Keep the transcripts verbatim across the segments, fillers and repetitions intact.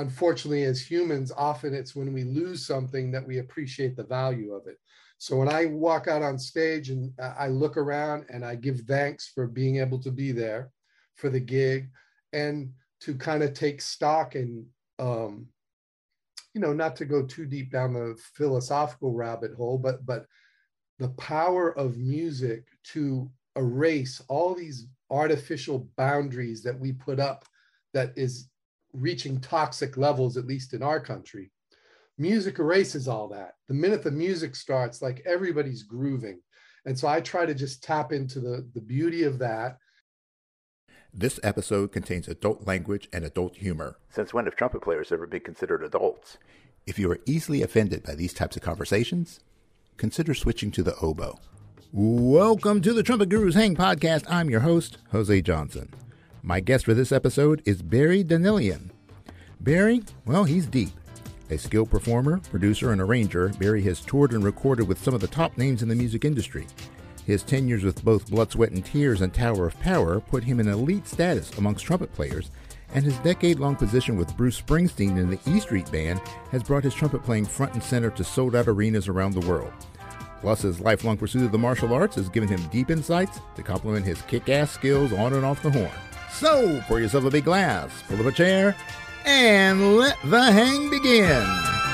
unfortunately, as humans, often it's when we lose something that we appreciate the value of it. So when I walk out on stage and I look around and I give thanks for being able to be there for the gig, and to kind of take stock and, um, you know, not to go too deep down the philosophical rabbit hole, but but the power of music to erase all these artificial boundaries that we put up that is reaching toxic levels, at least in our country. Music erases all that. The minute the music starts, like everybody's grooving. And so I try to just tap into the, the beauty of that. This episode contains adult language and adult humor. Since when have trumpet players ever been considered adults? If you are easily offended by these types of conversations, consider switching to the oboe. Welcome to the Trumpet Gurus Hang podcast. I'm your host, Jose Johnson. My guest for this episode is Barry Danilian. Barry, well, he's deep. A skilled performer, producer, and arranger, Barry has toured and recorded with some of the top names in the music industry. His tenures with both Blood, Sweat, and Tears and Tower of Power put him in elite status amongst trumpet players, and his decade-long position with Bruce Springsteen in the E Street Band has brought his trumpet playing front and center to sold-out arenas around the world. Plus, his lifelong pursuit of the martial arts has given him deep insights to complement his kick-ass skills on and off the horn. So, pour yourself a big glass, pull up a chair, and let the hang begin.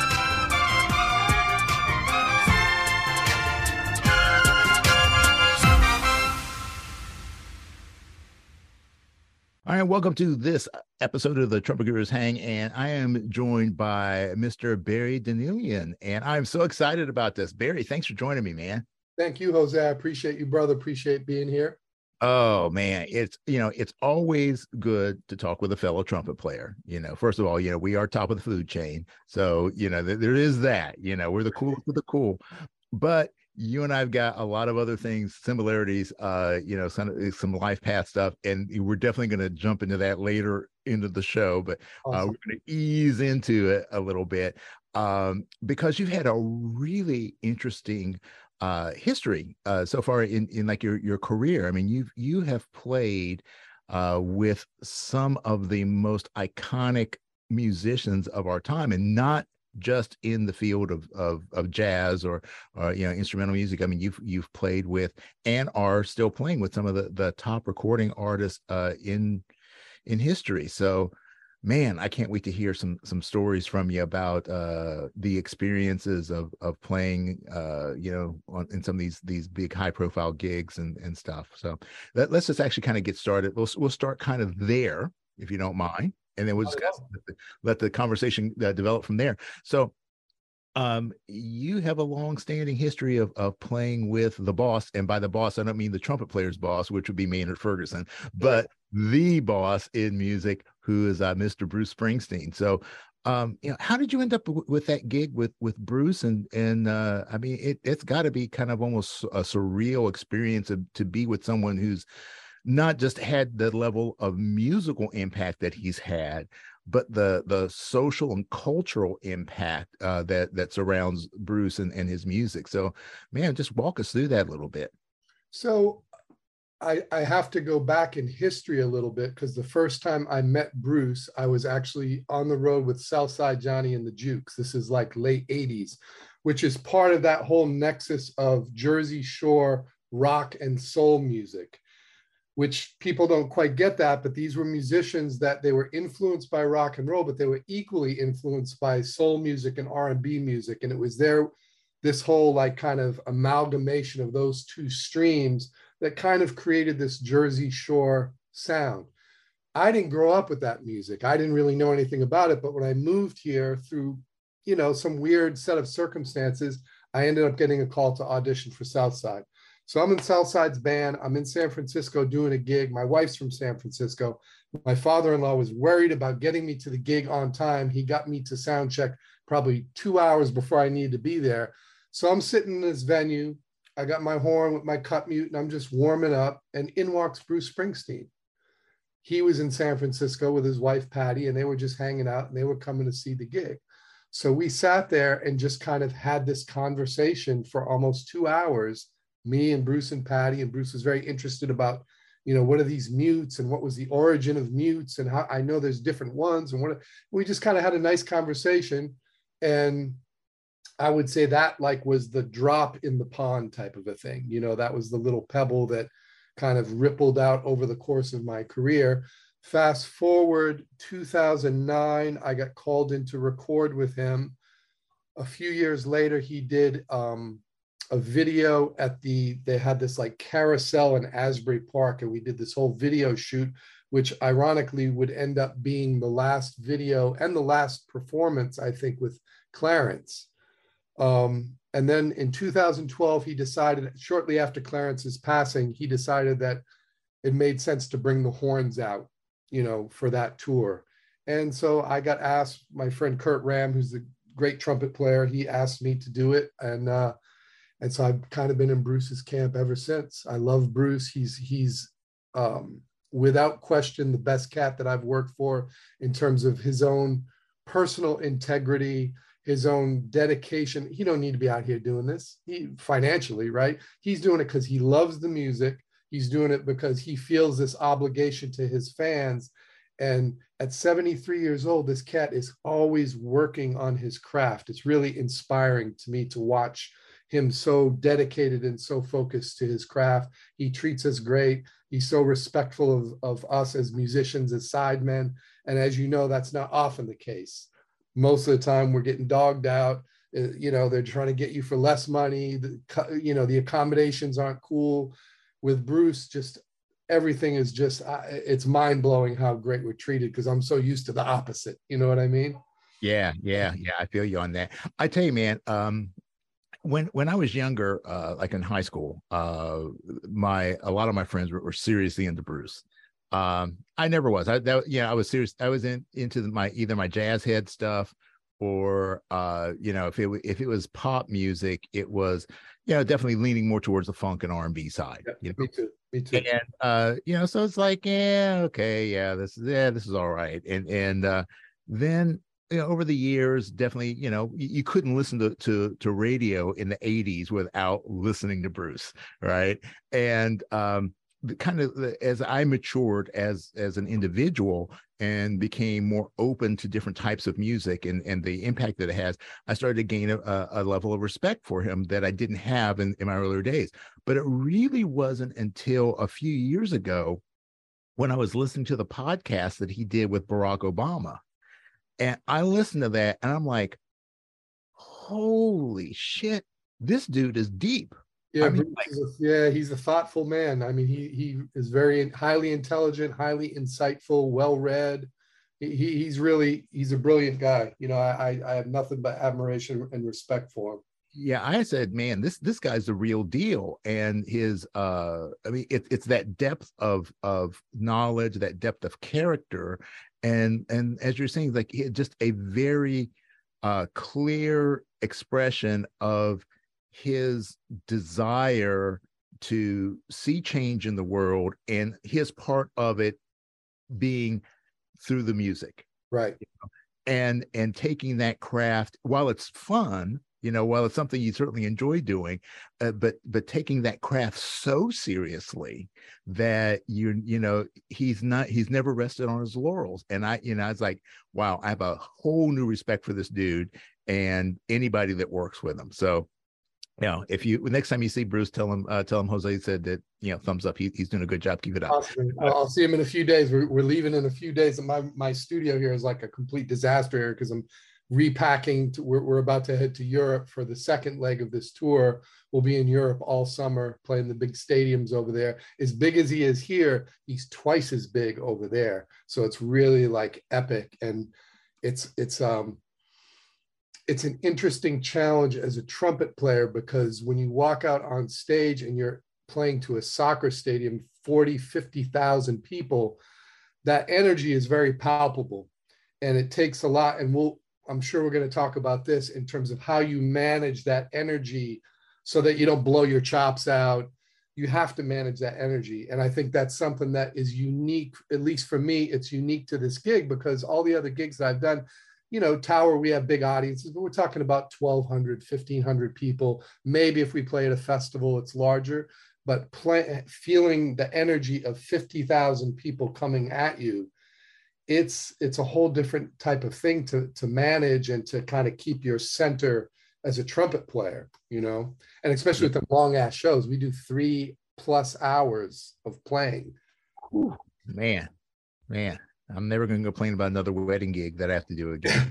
All right, welcome to this episode of the Trumpet Gurus Hang, and I am joined by Mister Barry Danilian, and I'm so excited about this. Barry, thanks for joining me, man. Thank you, Jose. I appreciate you, brother. Appreciate being here. Oh man, it's, you know, it's always good to talk with a fellow trumpet player. You know, first of all, you know, we are top of the food chain. So, you know, th- there is that, you know, we're the coolest of the cool, but you and I've got a lot of other things, similarities, uh, you know, some, some life path stuff. And we're definitely going to jump into that later into the show, but uh, awesome. We're going to ease into it a little bit um, because you've had a really interesting uh history uh so far in in like your your career. I mean, you've you have played uh with some of the most iconic musicians of our time, and not just in the field of of, of jazz or or you know, instrumental music. I mean, you've you've played with and are still playing with some of the the top recording artists uh in in history. So man, I can't wait to hear some some stories from you about uh, the experiences of of playing, uh, you know, on, in some of these these big high profile gigs and and stuff. So let, let's just actually kind of get started. We'll we'll start kind of there, if you don't mind, and then we'll just oh, let, the, let the conversation uh, develop from there. So. Um, you have a long-standing history of, of playing with the boss, and by the boss, I don't mean the trumpet player's boss, which would be Maynard Ferguson, but the boss in music, who is uh, Mister Bruce Springsteen. So, um, you know, how did you end up w- with that gig with with Bruce? And and uh, I mean, it, it's got to be kind of almost a surreal experience to, to be with someone who's not just had the level of musical impact that he's had, but the the social and cultural impact uh, that that surrounds Bruce and, and his music. So, man, just walk us through that a little bit. So I, I have to go back in history a little bit, because the first time I met Bruce, I was actually on the road with Southside Johnny and the Jukes. This is like late eighties, which is part of that whole nexus of Jersey Shore rock and soul music, which people don't quite get that, but these were musicians that they were influenced by rock and roll, but they were equally influenced by soul music and R and B music. And it was there, this whole like kind of amalgamation of those two streams that kind of created this Jersey Shore sound. I didn't grow up with that music. I didn't really know anything about it, but when I moved here through, you know, some weird set of circumstances, I ended up getting a call to audition for Southside. So I'm in Southside's band. I'm in San Francisco doing a gig. My wife's from San Francisco. My father-in-law was worried about getting me to the gig on time. He got me to sound check probably two hours before I needed to be there. So I'm sitting in this venue. I got my horn with my cut mute, and I'm just warming up. And in walks Bruce Springsteen. He was in San Francisco with his wife, Patty, and they were just hanging out, and they were coming to see the gig. So we sat there and just kind of had this conversation for almost two hours, me and Bruce and Patty, and Bruce was very interested about, you know, what are these mutes and what was the origin of mutes and how I know there's different ones and what we just kind of had a nice conversation. And I would say that like was the drop in the pond type of a thing. You know, that was the little pebble that kind of rippled out over the course of my career. Fast forward two thousand nine, I got called in to record with him. A few years later, he did um, a video at the, they had this like carousel in Asbury Park, and we did this whole video shoot, which ironically would end up being the last video and the last performance, I think, with Clarence. Um, and then in two thousand twelve, he decided, shortly after Clarence's passing, he decided that it made sense to bring the horns out, you know, for that tour. And so I got asked, my friend Kurt Ram, who's the great trumpet player, he asked me to do it. And, uh, and so I've kind of been in Bruce's camp ever since. I love Bruce. He's, he's um, without question, the best cat that I've worked for in terms of his own personal integrity, his own dedication. He don't need to be out here doing this he, financially, right? He's doing it because he loves the music. He's doing it because he feels this obligation to his fans. And at seventy-three years old, this cat is always working on his craft. It's really inspiring to me to watch him so dedicated and so focused to his craft. He treats us great. He's so respectful of, of us as musicians, as sidemen. And as you know, that's not often the case. Most of the time we're getting dogged out. Uh, you know, they're trying to get you for less money. The, you know, the accommodations aren't cool. With Bruce, just everything is just, uh, it's mind blowing how great we're treated, because I'm so used to the opposite. You know what I mean? Yeah, yeah, yeah. I feel you on that. I tell you, man, um, when, when I was younger, uh, like in high school, uh, my, a lot of my friends were, were seriously into Bruce. Um, I never was. I, that, yeah, I was serious. I was in, into my, either my jazz head stuff or, uh, you know, if it, if it was pop music, it was, you know, definitely leaning more towards the funk and R and B side. Yeah, you know? Me too. Me too. And, uh, you know, so it's like, yeah, okay. Yeah, this is, yeah, this is all right. And, and, uh, then, you know, over the years, definitely, you know, you, you couldn't listen to, to, to radio in the eighties without listening to Bruce. Right. And, um, the kind of as I matured as as an individual and became more open to different types of music and and the impact that it has, I started to gain a, a level of respect for him that I didn't have in, in my earlier days. But it really wasn't until a few years ago when I was listening to the podcast that he did with Barack Obama, and I listened to that and I'm like, holy shit, this dude is deep. Yeah, I mean, Bruce like, is a, yeah, he's a thoughtful man. I mean, he he is very highly intelligent, highly insightful, well-read. He, he he's really he's a brilliant guy. You know, I I have nothing but admiration and respect for him. Yeah, I said, man, this this guy's the real deal, and his uh, I mean, it, it's that depth of of knowledge, that depth of character, and and as you're saying, like he, just a very uh, clear expression of his desire to see change in the world, and his part of it being through the music, right? You know? and and taking that craft, while it's fun, you know, while it's something you certainly enjoy doing, uh, but but taking that craft so seriously that you you know he's not he's never rested on his laurels. And I you know I was like, wow, I have a whole new respect for this dude and anybody that works with him. So, you know, if you next time you see Bruce, tell him uh, tell him Jose said that, you know, thumbs up. He, he's doing a good job. Keep it up. Awesome. Well, I'll see him in a few days. We're, we're leaving in a few days, and my my studio here is like a complete disaster here because I'm repacking. To, we're we're about to head to Europe for the second leg of this tour. We'll be in Europe all summer, playing the big stadiums over there. As big as he is here, he's twice as big over there. So it's really like epic, and it's it's um. It's an interesting challenge as a trumpet player, because when you walk out on stage and you're playing to a soccer stadium, forty, fifty thousand people, that energy is very palpable, and it takes a lot. And we'll, I'm sure we're going to talk about this in terms of how you manage that energy so that you don't blow your chops out. You have to manage that energy. And I think that's something that is unique, at least for me, it's unique to this gig, because all the other gigs that I've done, you know, Tower, we have big audiences, but we're talking about twelve hundred, fifteen hundred people. Maybe if we play at a festival, it's larger. but play, feeling the energy of fifty thousand people coming at you, it's it's a whole different type of thing to to manage and to kind of keep your center as a trumpet player, you know, and especially with the long ass shows, we do three plus hours of playing. Ooh, man, man, I'm never going to complain about another wedding gig that I have to do again.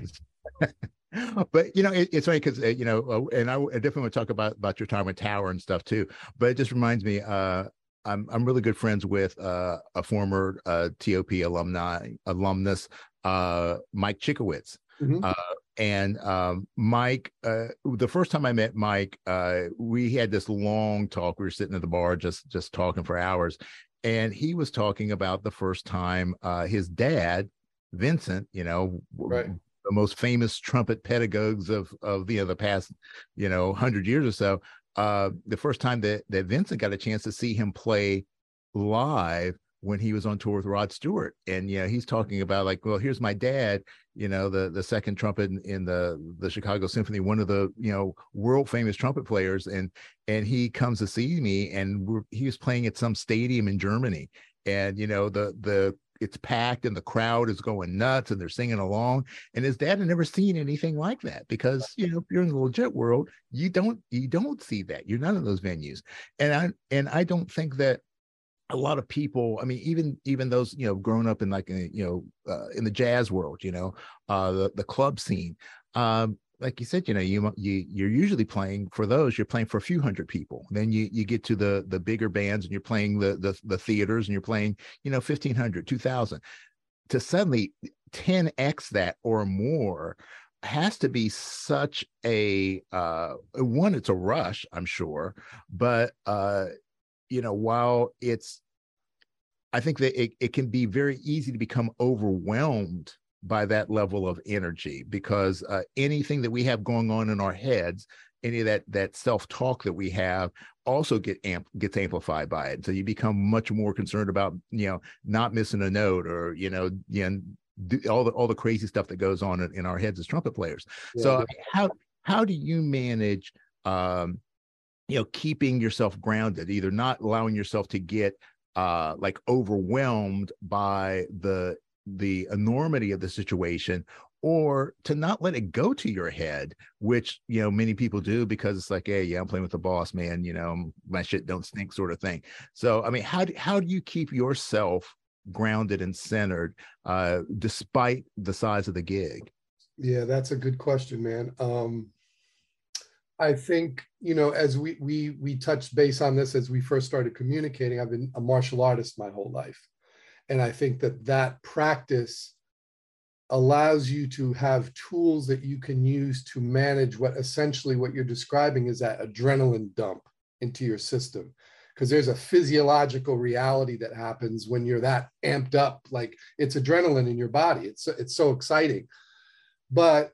But you know, it, it's funny because uh, you know, uh, and I, I definitely want to talk about about your time with Tower and stuff too. But it just reminds me, uh, I'm I'm really good friends with uh, a former uh, T O P alumni alumnus, uh, Mike Chikowitz. Mm-hmm. uh, and um, Mike, uh, the first time I met Mike, uh, we had this long talk. We were sitting at the bar, just just talking for hours, and he was talking about the first time uh, his dad, Vincent, you know, right. the most famous trumpet pedagogues of of you know the past, you know, hundred years or so. Uh, the first time that that Vincent got a chance to see him play live when he was on tour with Rod Stewart, and you know, he's talking about like, well, here's my dad, you know, the the second trumpet in, in the the Chicago Symphony, one of the you know world famous trumpet players, and and he comes to see me, and we're, he was playing at some stadium in Germany, and you know the the it's packed and the crowd is going nuts and they're singing along, and his dad had never seen anything like that, because you know if you're in the legit world, you don't you don't see that. You're not in those venues, and I and I don't think that a lot of people, I mean, even even those, you know, growing up in like, you know, uh, in the jazz world, you know, uh, the, the club scene, um, like you said, you know, you, you, you're usually playing for those, you're playing for a few hundred people. Then you, you get to the, the bigger bands and you're playing the, the, the theaters and you're playing, you know, fifteen hundred, two thousand. To suddenly ten X that or more has to be such a, uh, one, it's a rush, I'm sure, but, uh, you know, while it's, I think that it, it can be very easy to become overwhelmed by that level of energy, because uh, anything that we have going on in our heads, any of that that self-talk that we have also get amp gets amplified by it. So you become much more concerned about, you know, not missing a note, or, you know, you know, do all the all the crazy stuff that goes on in, in our heads as trumpet players. Yeah. So I mean, how how do you manage um you know, keeping yourself grounded, either not allowing yourself to get uh, like overwhelmed by the the enormity of the situation, or to not let it go to your head, which, you know, many people do, because it's like, hey, yeah, I'm playing with the boss, man, you know, my shit don't stink, sort of thing. So, I mean, how do, how do you keep yourself grounded and centered uh, despite the size of the gig? Yeah, that's a good question, man. Um, I think, you know, as we we we touched base on this as we first started communicating, I've been a martial artist my whole life. And I think that that practice allows you to have tools that you can use to manage what essentially what you're describing is that adrenaline dump into your system. Because there's a physiological reality that happens when you're that amped up, like it's adrenaline in your body. It's, it's so exciting. But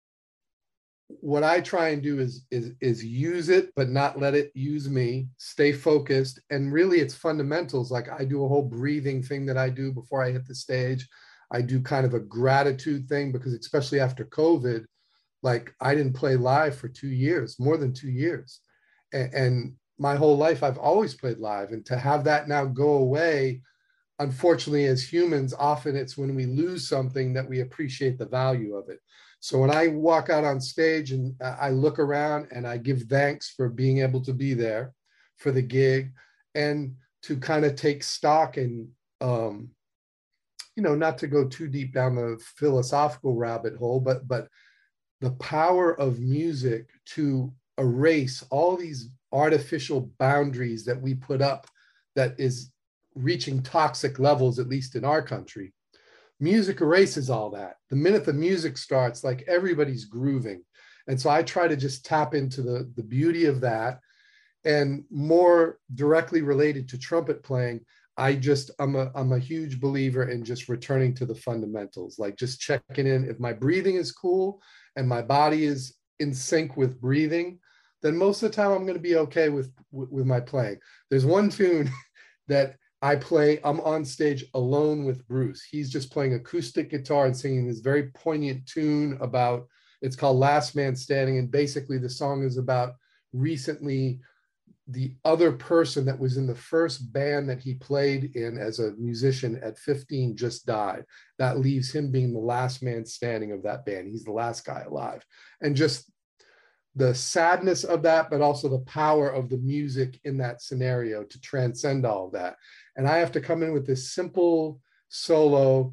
what I try and do is, is, is use it, but not let it use me, stay focused. And really it's fundamentals. Like I do a whole breathing thing that I do before I hit the stage. I do kind of a gratitude thing, because especially after COVID, like I didn't play live for two years, more than two years. And, and my whole life, I've always played live. And to have that now go away, unfortunately, as humans, often it's when we lose something that we appreciate the value of it. So when I walk out on stage and I look around and I give thanks for being able to be there for the gig, and to kind of take stock and, um, you know, not to go too deep down the philosophical rabbit hole, but, but the power of music to erase all these artificial boundaries that we put up that is reaching toxic levels, at least in our country. Music erases all that. The minute the music starts, like everybody's grooving. And so I try to just tap into the, the beauty of that. And more directly related to trumpet playing, I just, I'm a, I'm a huge believer in just returning to the fundamentals, like just checking in. If my breathing is cool and my body is in sync with breathing, then most of the time I'm going to be okay with, with, with my playing. There's one tune that I play, I'm on stage alone with Bruce. He's just playing acoustic guitar and singing this very poignant tune about, it's called Last Man Standing. And basically the song is about recently the other person that was in the first band that he played in as a musician at fifteen just died. That leaves him being the last man standing of that band. He's the last guy alive. And just the sadness of that, but also the power of the music in that scenario to transcend all of that. And I have to come in with this simple solo,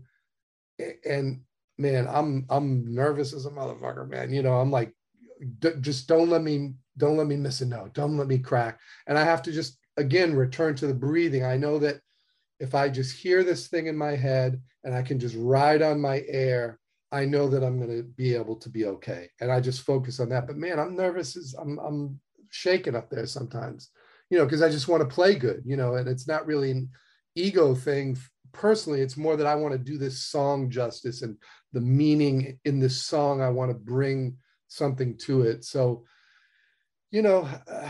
and man, I'm I'm nervous as a motherfucker, man. You know, I'm like, just don't let me don't let me miss a note. Don't let me crack. And I have to just, again, return to the breathing. I know that if I just hear this thing in my head and I can just ride on my air, I know that I'm going to be able to be okay. And I just focus on that. But man, I'm nervous. As I'm, I'm shaking up there sometimes, you know, because I just want to play good, you know, and it's not really an ego thing. Personally, it's more that I want to do this song justice, and the meaning in this song, I want to bring something to it. So, you know, uh,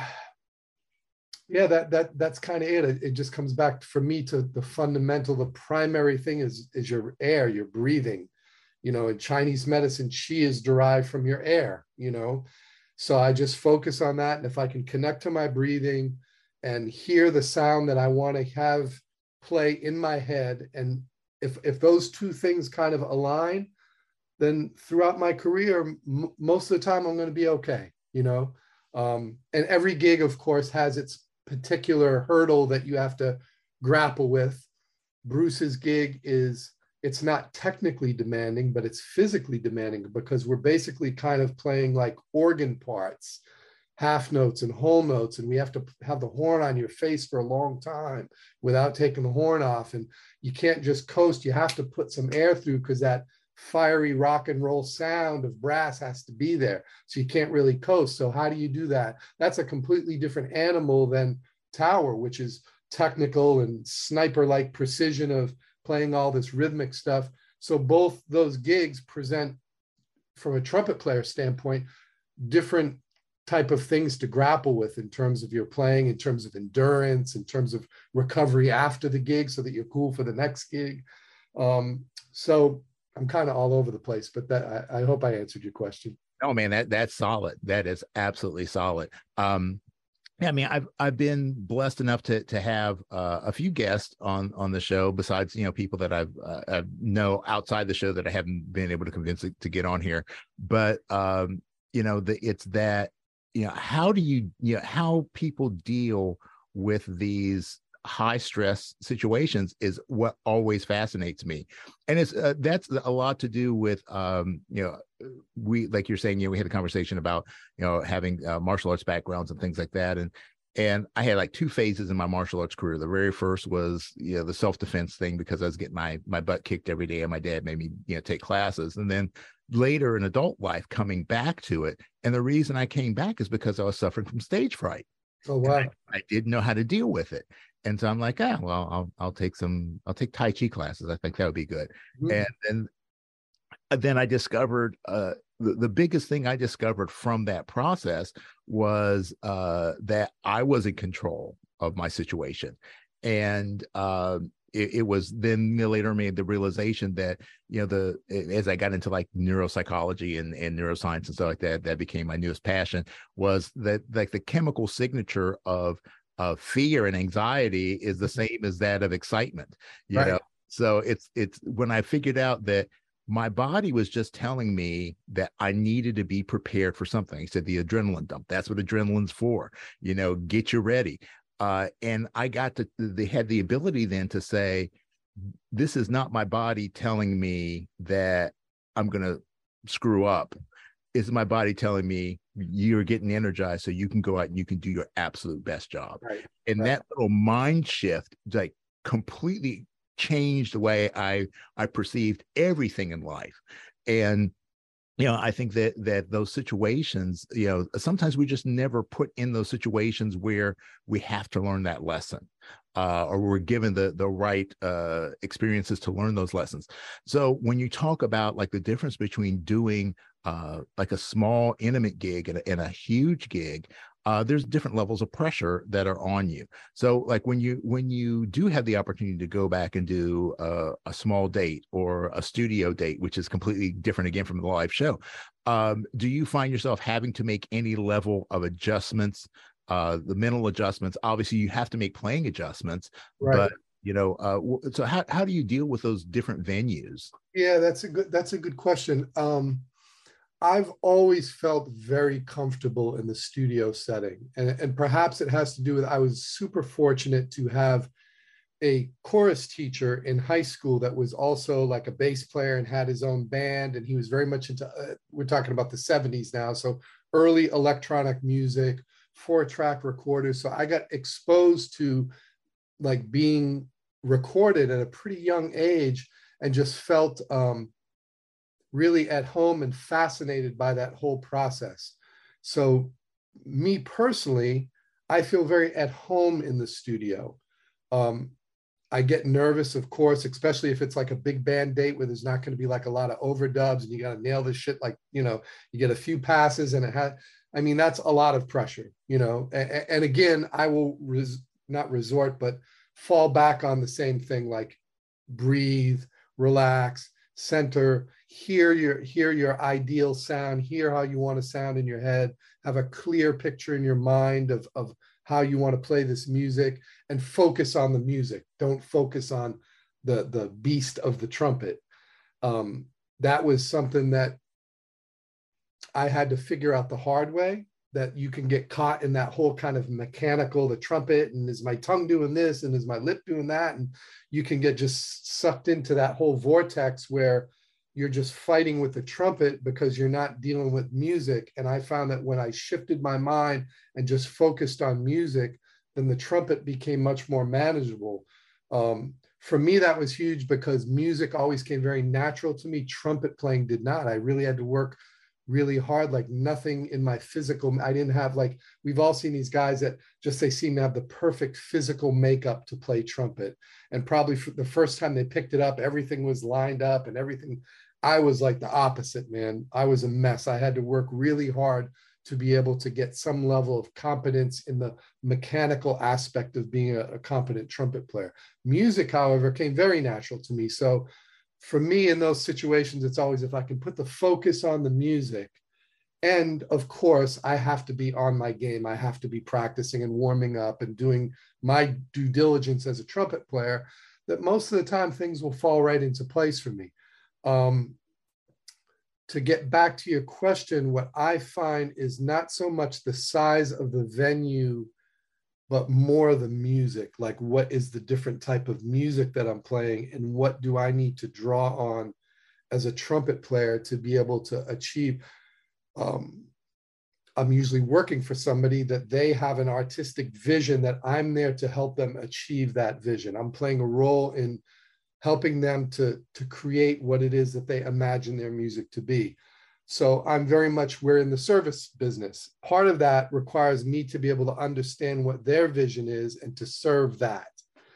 yeah, that that that's kind of it. it. It just comes back for me to the fundamental, the primary thing is is your air, your breathing. You know, in Chinese medicine, qi is derived from your air, you know. So I just focus on that. And if I can connect to my breathing and hear the sound that I want to have play in my head, and if if those two things kind of align, then throughout my career, m- most of the time I'm going to be okay, you know. Um, and every gig, of course, has its particular hurdle that you have to grapple with. Bruce's gig is, it's not technically demanding, but it's physically demanding, because we're basically kind of playing like organ parts, half notes and whole notes, and we have to have the horn on your face for a long time without taking the horn off. And you can't just coast, you have to put some air through, because that fiery rock and roll sound of brass has to be there. So you can't really coast. So how do you do that? That's a completely different animal than Tower, which is technical and sniper-like precision of playing all this rhythmic stuff. So both those gigs present, from a trumpet player standpoint, different type of things to grapple with in terms of your playing, in terms of endurance, in terms of recovery after the gig so that you're cool for the next gig. Um, so I'm kind of all over the place, but that I, I hope I answered your question. Oh man, that that's solid. That is absolutely solid. Um, yeah, I mean, I've I've been blessed enough to to have uh, a few guests on on the show, besides, you know, people that I've uh, I know outside the show that I haven't been able to convince to, to get on here. But um, you know, the, it's that, you know, how do you you know how people deal with these high stress situations is what always fascinates me. And it's uh, that's a lot to do with um you know we, like you're saying, you know, we had a conversation about, you know, having uh, martial arts backgrounds and things like that, and and I had like two phases in my martial arts career. The very first was, you know, the self-defense thing, because I was getting my my butt kicked every day and my dad made me, you know, take classes. And then later in adult life, coming back to it, and the reason I came back is because I was suffering from stage fright. Oh wow. I, I didn't know how to deal with it. And so I'm like, ah, well, I'll I'll take some, I'll take Tai Chi classes. I think that would be good. Mm-hmm. And then then I discovered uh, the, the biggest thing I discovered from that process was uh, that I was in control of my situation. And uh, it, it was then later made the realization that, you know, the as I got into like neuropsychology and, and neuroscience and stuff like that, that became my newest passion, was that like the chemical signature of of fear and anxiety is the same as that of excitement, you right. know? So it's, it's when I figured out that my body was just telling me that I needed to be prepared for something. He said, the adrenaline dump, that's what adrenaline's for, you know, get you ready. Uh, and I got to, they had the ability then to say, this is not my body telling me that I'm going to screw up. It's my body telling me you're getting energized so you can go out and you can do your absolute best job. Right. And right. that little mind shift, like, completely changed the way I, I perceived everything in life. And, you know, I think that, that those situations, you know, sometimes we just never put in those situations where we have to learn that lesson, uh, or we're given the, the right uh, experiences to learn those lessons. So when you talk about like the difference between doing uh, like a small intimate gig and a, and a huge gig, Uh, there's different levels of pressure that are on you. So like when you when you do have the opportunity to go back and do a, a small date or a studio date, which is completely different again from the live show, um, do you find yourself having to make any level of adjustments uh, the mental adjustments. Obviously, you have to make playing adjustments, Right. but you know, uh, so how how do you deal with those different venues? Yeah, that's a good that's a good question. Um, I've always felt very comfortable in the studio setting, and and perhaps it has to do with I was super fortunate to have a chorus teacher in high school that was also like a bass player and had his own band, and he was very much into uh, we're talking about the seventies now, so early electronic music, four track recorders. So I got exposed to like being recorded at a pretty young age, and just felt um, really at home and fascinated by that whole process. So me personally, I feel very at home in the studio. Um, I get nervous, of course, especially if it's like a big band date where there's not going to be like a lot of overdubs and you got to nail this shit. Like, you know, you get a few passes and it had, I mean, that's a lot of pressure, you know, and, and again, I will res, not resort, but fall back on the same thing, like breathe, relax, center, hear your, hear your ideal sound, hear how you want to sound in your head, have a clear picture in your mind of, of how you want to play this music, and focus on the music. Don't focus on the, the beast of the trumpet. Um, that was something that I had to figure out the hard way, that you can get caught in that whole kind of mechanical, the trumpet, and is my tongue doing this, and is my lip doing that? And you can get just sucked into that whole vortex where you're just fighting with the trumpet because you're not dealing with music. And I found that when I shifted my mind and just focused on music, then the trumpet became much more manageable. Um, for me, that was huge because music always came very natural to me. Trumpet playing did not. I really had to work really hard, like nothing in my physical. I didn't have like, we've all seen these guys that just, they seem to have the perfect physical makeup to play trumpet. And probably for the first time they picked it up, everything was lined up and everything. I was like the opposite, man. I was a mess. I had to work really hard to be able to get some level of competence in the mechanical aspect of being a, a competent trumpet player. Music, however, came very natural to me. So for me in those situations, it's always if I can put the focus on the music, and of course, I have to be on my game. I have to be practicing and warming up and doing my due diligence as a trumpet player, that most of the time things will fall right into place for me. Um, to get back to your question, what I find is not so much the size of the venue, but more the music. Like, what is the different type of music that I'm playing, and what do I need to draw on as a trumpet player to be able to achieve? Um, I'm usually working for somebody that they have an artistic vision that I'm there to help them achieve that vision. I'm playing a role in helping them to, to create what it is that they imagine their music to be. So I'm very much, we're in the service business. Part of that requires me to be able to understand what their vision is and to serve that.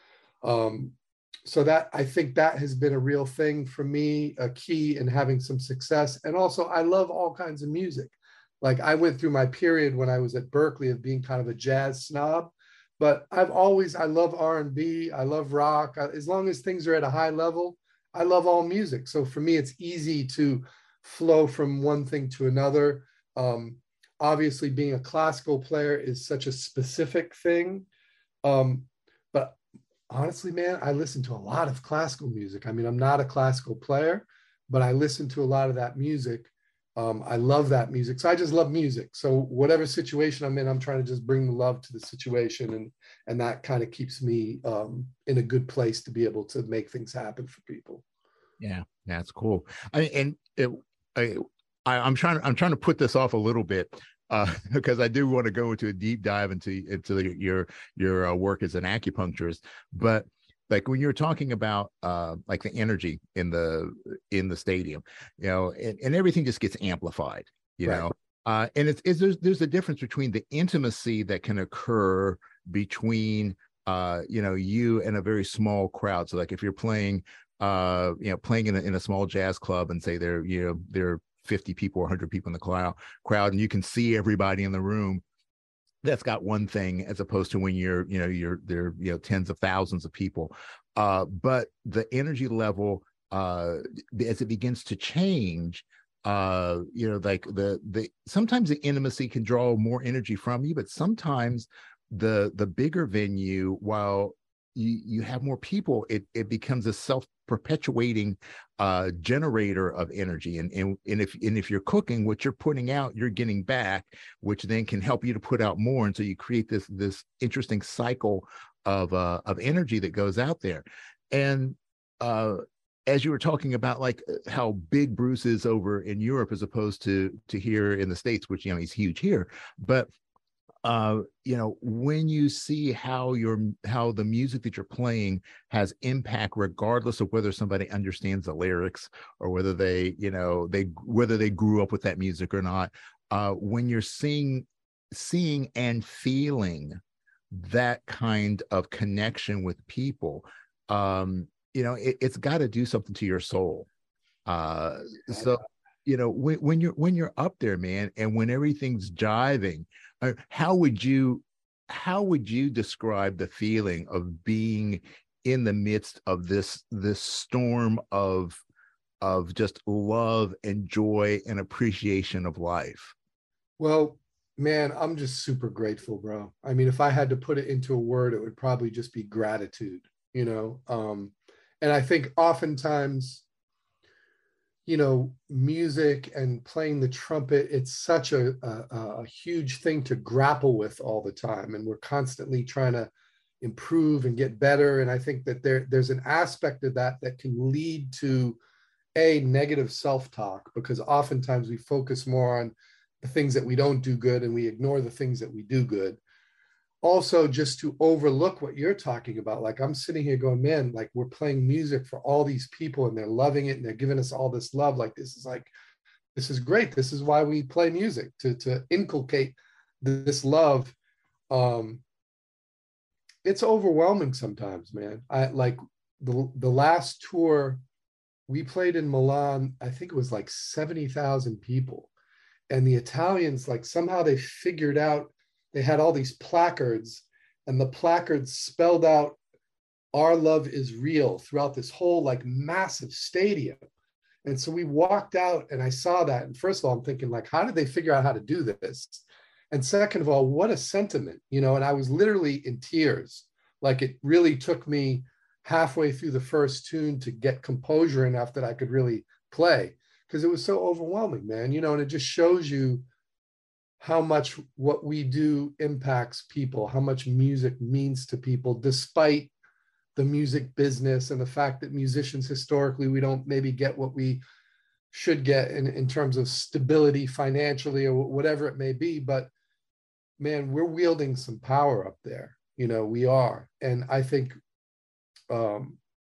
Um, so that, I think that has been a real thing for me, a key in having some success. And also I love all kinds of music. Like I went through my period when I was at Berklee of being kind of a jazz snob, but I've always, I love R and B, I love rock. As long as things are at a high level, I love all music. So for me, it's easy to flow from one thing to another. Um, obviously, being a classical player is such a specific thing. Um, but honestly, man, I listen to a lot of classical music. I mean, I'm not a classical player, but I listen to a lot of that music. Um, I love that music. So I just love music. So whatever situation I'm in, I'm trying to just bring the love to the situation. And, and that kind of keeps me um, in a good place to be able to make things happen for people. Yeah, that's cool. I and it, I, I, I'm trying, I'm trying to put this off a little bit uh, because I do want to go into a deep dive into, into the, your, your uh, work as an acupuncturist, but like when you're talking about uh, like the energy in the in the stadium, you know, and, and everything just gets amplified, you right. know, uh, and it's, it's there's there's a difference between the intimacy that can occur between uh, you know, you and a very small crowd. So like if you're playing, uh, you know, playing in a, in a small jazz club and say there, you know, there are fifty people or one hundred people in the crowd, crowd, and you can see everybody in the room. That's got one thing, as opposed to when you're, you know, you're there, you know, tens of thousands of people. Uh, but the energy level, uh, as it begins to change, uh you know, like the the sometimes the intimacy can draw more energy from you, but sometimes the the bigger venue, while you you have more people, it it becomes a self-perpetuating uh generator of energy. And, and and if and if you're cooking, what you're putting out, you're getting back, which then can help you to put out more. And so you create this this interesting cycle of uh of energy that goes out there. And uh as you were talking about, like how big Bruce is over in Europe as opposed to to here in the States, which, you know, he's huge here, but uh you know, when you see how your how the music that you're playing has impact, regardless of whether somebody understands the lyrics or whether they, you know, they whether they grew up with that music or not, uh when you're seeing seeing and feeling that kind of connection with people, um you know, it, it's got to do something to your soul. Uh, so, you know, when, when you're when you're up there, man, and when everything's jiving, uh, how would you how would you describe the feeling of being in the midst of this this storm of of just love and joy and appreciation of life? Well, man, I'm just super grateful, bro. I mean, if I had to put it into a word, it would probably just be gratitude, you know. Um, and I think oftentimes, you know, music and playing the trumpet, it's such a, a, a huge thing to grapple with all the time. And we're constantly trying to improve and get better. And I think that there, there's an aspect of that that can lead to a negative self-talk, because oftentimes we focus more on the things that we don't do good and we ignore the things that we do good. Also, just to overlook what you're talking about. Like, I'm sitting here going, man, like, we're playing music for all these people and they're loving it and they're giving us all this love. Like, this is like, this is great. This is why we play music, to, to inculcate this love. Um, it's overwhelming sometimes, man. I like the, the last tour we played in Milan, I think it was like seventy thousand people. And the Italians, like, somehow they figured out, they had all these placards, and the placards spelled out "Our love is real" throughout this whole like massive stadium. And so we walked out and I saw that. And first of all, I'm thinking, like, how did they figure out how to do this? And second of all, what a sentiment, you know, and I was literally in tears. Like, it really took me halfway through the first tune to get composure enough that I could really play, because it was so overwhelming, man, you know. And it just shows you how much what we do impacts people, how much music means to people, despite the music business and the fact that musicians historically, we don't maybe get what we should get in, in terms of stability financially or whatever it may be. But man, we're wielding some power up there. You know, we are. And I think um,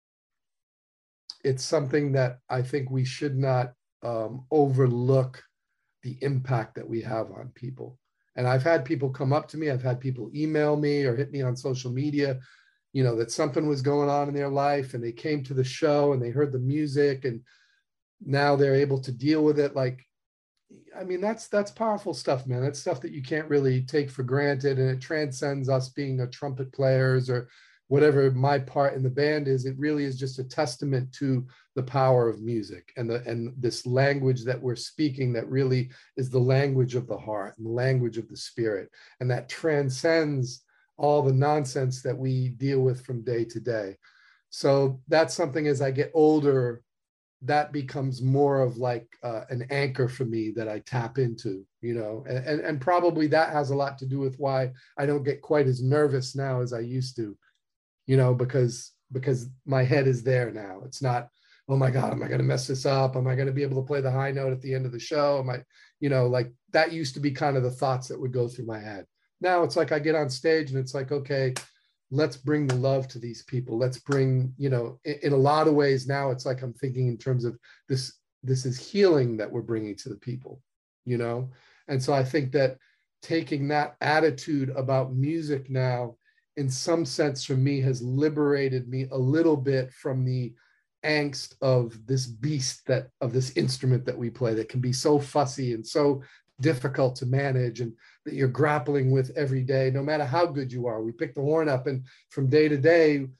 it's something that I think we should not um, overlook, the impact that we have on people. And I've had people come up to me, I've had people email me or hit me on social media, you know, that something was going on in their life and they came to the show and they heard the music and now they're able to deal with it. Like, I mean, that's, that's powerful stuff, man. That's stuff that you can't really take for granted. And it transcends us being a trumpet players or whatever my part in the band is. It really is just a testament to the power of music and the and this language that we're speaking, that really is the language of the heart and the language of the spirit, and that transcends all the nonsense that we deal with from day to day. So that's something, as I get older, that becomes more of like uh, an anchor for me that I tap into, you know, and, and and probably that has a lot to do with why I don't get quite as nervous now as I used to, you know, because because my head is there now. It's not, oh my God, am I going to mess this up? Am I going to be able to play the high note at the end of the show? Am I, you know, like that used to be kind of the thoughts that would go through my head. Now it's like I get on stage and it's like, okay, let's bring the love to these people. Let's bring, you know, in, in a lot of ways now it's like I'm thinking in terms of this, this is healing that we're bringing to the people, you know? And so I think that taking that attitude about music now, in some sense for me, has liberated me a little bit from the angst of this beast that of this instrument that we play that can be so fussy and so difficult to manage, and that you're grappling with every day, no matter how good you are. We pick the horn up and from day to day,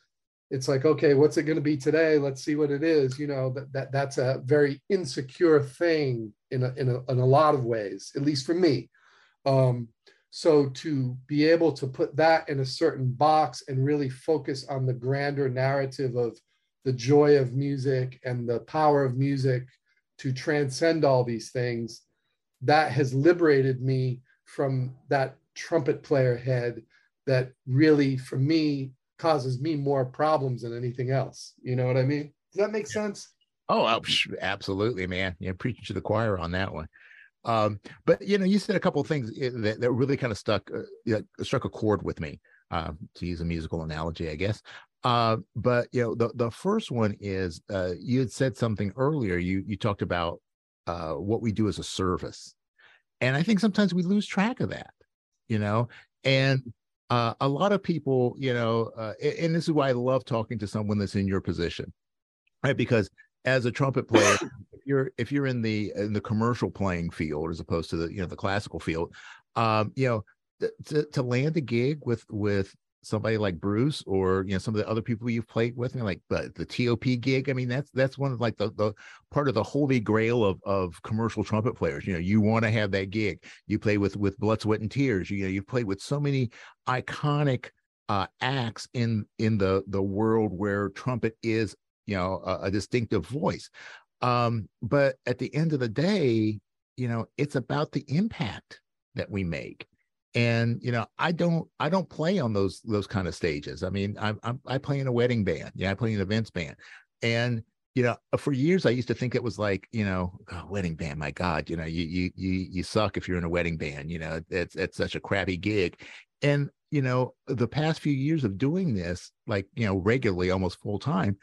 It's like, okay, what's it going to be today? Let's see what it is. You know, that, that that's a very insecure thing in a, in a, in a lot of ways, at least for me. Um, so to be able to put that in a certain box and really focus on the grander narrative of the joy of music and the power of music to transcend all these things, that has liberated me from that trumpet player head that really, for me, causes me more problems than anything else. You know what I mean? Does that make sense? Oh, absolutely, man. Yeah, preaching to the choir on that one. Um, but you know, you said a couple of things that, that really kind of stuck uh, you know, struck a chord with me, uh, to use a musical analogy, I guess. Uh, but you know, the the first one is uh, you had said something earlier. You you talked about uh, what we do as a service, and I think sometimes we lose track of that. You know, and uh, a lot of people, you know, uh, and this is why I love talking to someone that's in your position, right? Because as a trumpet player, if you're if you're in the in the commercial playing field as opposed to the you know the classical field, um, you know, to, to land a gig with with somebody like Bruce or you know some of the other people you've played with, I mean, like the the T O P gig. I mean, that's that's one of like the the part of the holy grail of of commercial trumpet players. You know, you want to have that gig. You play with with Blood, Sweat, and Tears. You know, you've played with so many iconic uh, acts in in the the world where trumpet is, you know, a, a distinctive voice. Um, but at the end of the day, you know, it's about the impact that we make. And, you know, I don't, I don't play on those, those kind of stages. I mean, I'm, I'm I play in a wedding band. Yeah. I play in an events band. And, you know, for years I used to think it was like, you know, oh, wedding band, my God, you know, you, you, you, you suck if you're in a wedding band, you know, it's, it's such a crappy gig. And, you know, the past few years of doing this, like, you know, regularly, almost full time,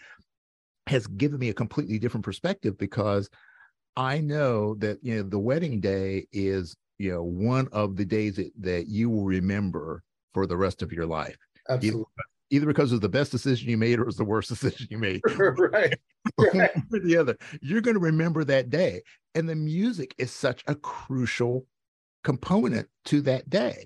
has given me a completely different perspective, because I know that, you know, the wedding day is, you know, one of the days that, that you will remember for the rest of your life. Absolutely. Either, either because of the best decision you made or it was the worst decision you made. Right. One right. or the other. You're going to remember that day. And the music is such a crucial component to that day.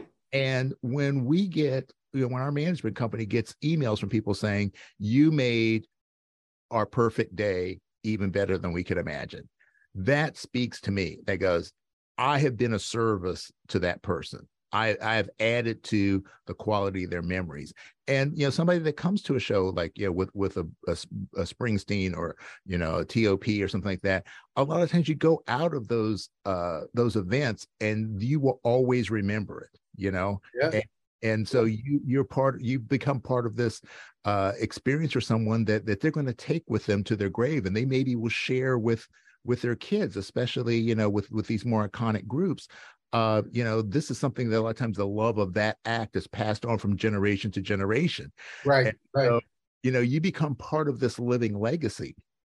And when we get, you know, when our management company gets emails from people saying, you made our perfect day even better than we could imagine, that speaks to me. That goes, I have been a service to that person. I, I have added to the quality of their memories. And, you know, somebody that comes to a show like, you know, with, with a, a, a Springsteen or, you know, a T O P or something like that, a lot of times you go out of those, uh, those events and you will always remember it, you know? Yeah. And, and so you, you're part, you become part of this uh, experience for someone that, that they're going to take with them to their grave. And they maybe will share with, with their kids, especially, you know, with, with these more iconic groups. Uh, you know, this is something that a lot of times the love of that act is passed on from generation to generation. Right. And right. so, you know, you become part of this living legacy.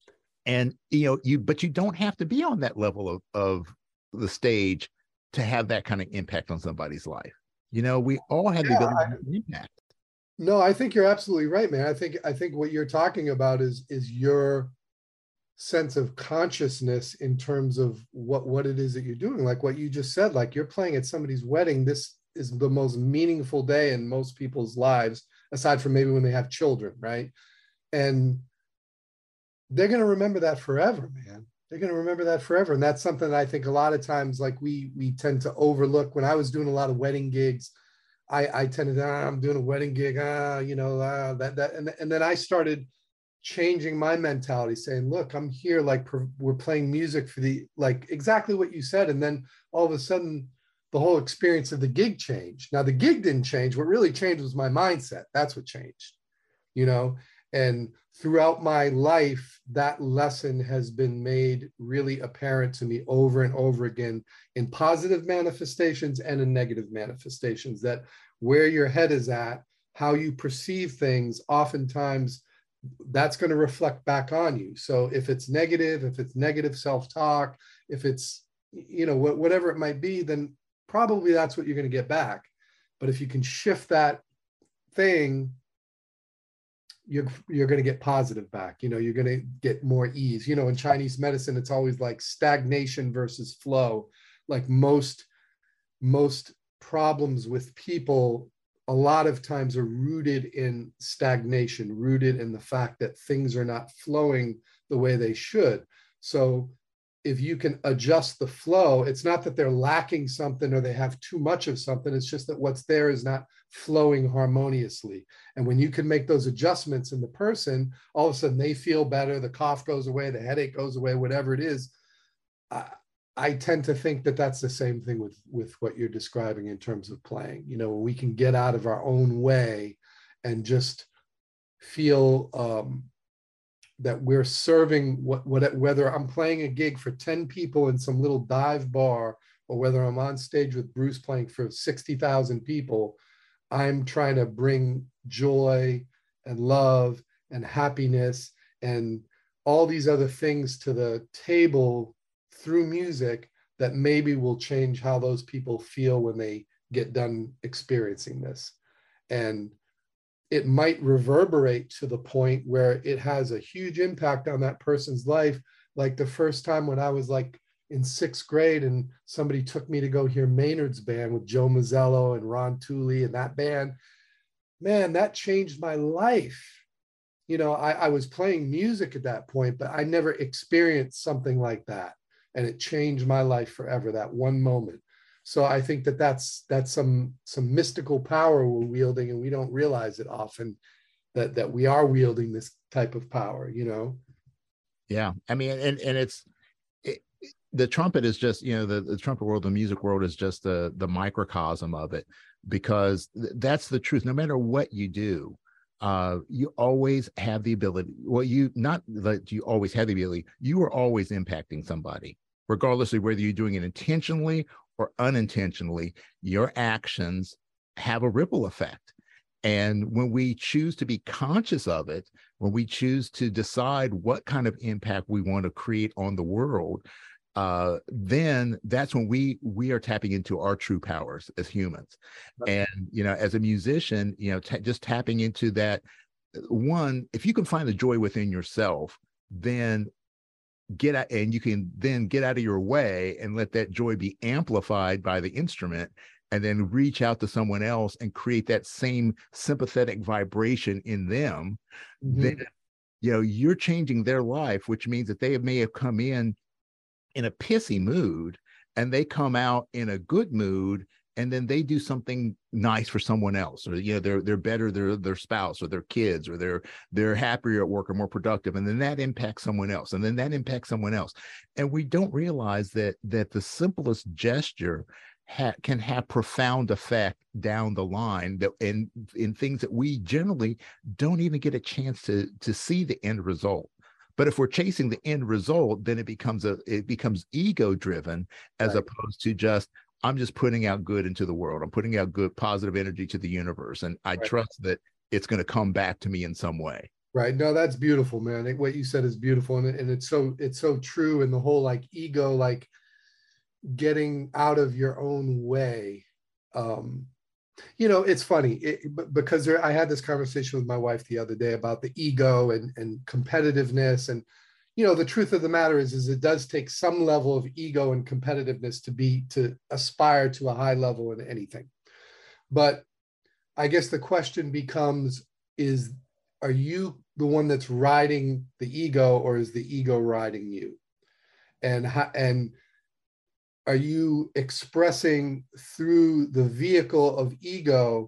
And, you know, you, but you don't have to be on that level of, of the stage to have that kind of impact on somebody's life. You know, we all have yeah, the ability I, to have an impact. No, I think you're absolutely right, man. I think, I think what you're talking about is, is your sense of consciousness in terms of what what it is that you're doing. Like what you just said, like you're playing at somebody's wedding. This is the most meaningful day in most people's lives, aside from maybe when they have children, right? And they're going to remember that forever, man. They're going to remember that forever. And that's something that I think a lot of times, like we we tend to overlook. When I was doing a lot of wedding gigs, I, I tended to, ah, I'm doing a wedding gig, ah, you know, ah, that, that, and, and then I started changing my mentality, saying, look, I'm here, like we're playing music for the, like exactly what you said. And then all of a sudden the whole experience of the gig changed. Now the gig didn't change. What really changed was my mindset. That's what changed, you know? And throughout my life, that lesson has been made really apparent to me over and over again in positive manifestations and in negative manifestations, that where your head is at, how you perceive things, oftentimes that's going to reflect back on you. So if it's negative, if it's negative self-talk, if it's, you know, whatever it might be, then probably that's what you're going to get back. But if you can shift that thing, you're, you're going to get positive back. You know, you're going to get more ease. You know, in Chinese medicine, it's always like stagnation versus flow. Like most, most problems with people a lot of times are rooted in stagnation, rooted in the fact that things are not flowing the way they should. So if you can adjust the flow, it's not that they're lacking something or they have too much of something. It's just that what's there is not flowing harmoniously. And when you can make those adjustments in the person, all of a sudden they feel better, the cough goes away, the headache goes away, whatever it is. I, I tend to think that that's the same thing with, with what you're describing in terms of playing. You know, we can get out of our own way and just feel um, that we're serving what, what, whether I'm playing a gig for ten people in some little dive bar, or whether I'm on stage with Bruce playing for sixty thousand people, I'm trying to bring joy and love and happiness and all these other things to the table through music that maybe will change how those people feel when they get done experiencing this. And it might reverberate to the point where it has a huge impact on that person's life. Like the first time when I was like in sixth grade and somebody took me to go hear Maynard's band with Joe Mazzello and Ron Tooley and that band, man, that changed my life. You know, I, I was playing music at that point, but I never experienced something like that. And it changed my life forever, that one moment. So I think that that's that's some some mystical power we're wielding, and we don't realize it often that that we are wielding this type of power, you know? Yeah, I mean, and and it's it, the trumpet is just, you know, the, the trumpet world, the music world is just the the microcosm of it, because that's the truth. No matter what you do, uh, you always have the ability. Well, you not that you always have the ability. You are always impacting somebody, regardless of whether you're doing it intentionally or unintentionally. Your actions have a ripple effect. And when we choose to be conscious of it, when we choose to decide what kind of impact we want to create on the world, uh, then that's when we we are tapping into our true powers as humans. And, you know, as a musician, you know, t- just tapping into that, one, if you can find the joy within yourself, then get out, and you can then get out of your way and let that joy be amplified by the instrument, and then reach out to someone else and create that same sympathetic vibration in them. Mm-hmm. Then, you know, you're changing their life, which means that they may have come in in a pissy mood and they come out in a good mood, and then they do something nice for someone else, or, you know, they're they're better their their spouse or their kids, or they're they're happier at work or more productive, and then that impacts someone else, and then that impacts someone else. And we don't realize that that the simplest gesture ha- can have profound effect down the line, that in in things that we generally don't even get a chance to to see the end result. But if we're chasing the end result, then it becomes a it becomes ego driven, as right. opposed to just, I'm just putting out good into the world. I'm putting out good, positive energy to the universe. And I right. trust that it's going to come back to me in some way. Right. No, that's beautiful, man. It, what you said is beautiful. And, and it's so, it's so true. And the whole like ego, like getting out of your own way. Um, you know, it's funny it, because there, I had this conversation with my wife the other day about the ego and, and competitiveness. And, you know, the truth of the matter is, is it does take some level of ego and competitiveness to be, to aspire to a high level in anything. But I guess the question becomes, is, are you the one that's riding the ego, or is the ego riding you? And, and are you expressing through the vehicle of ego?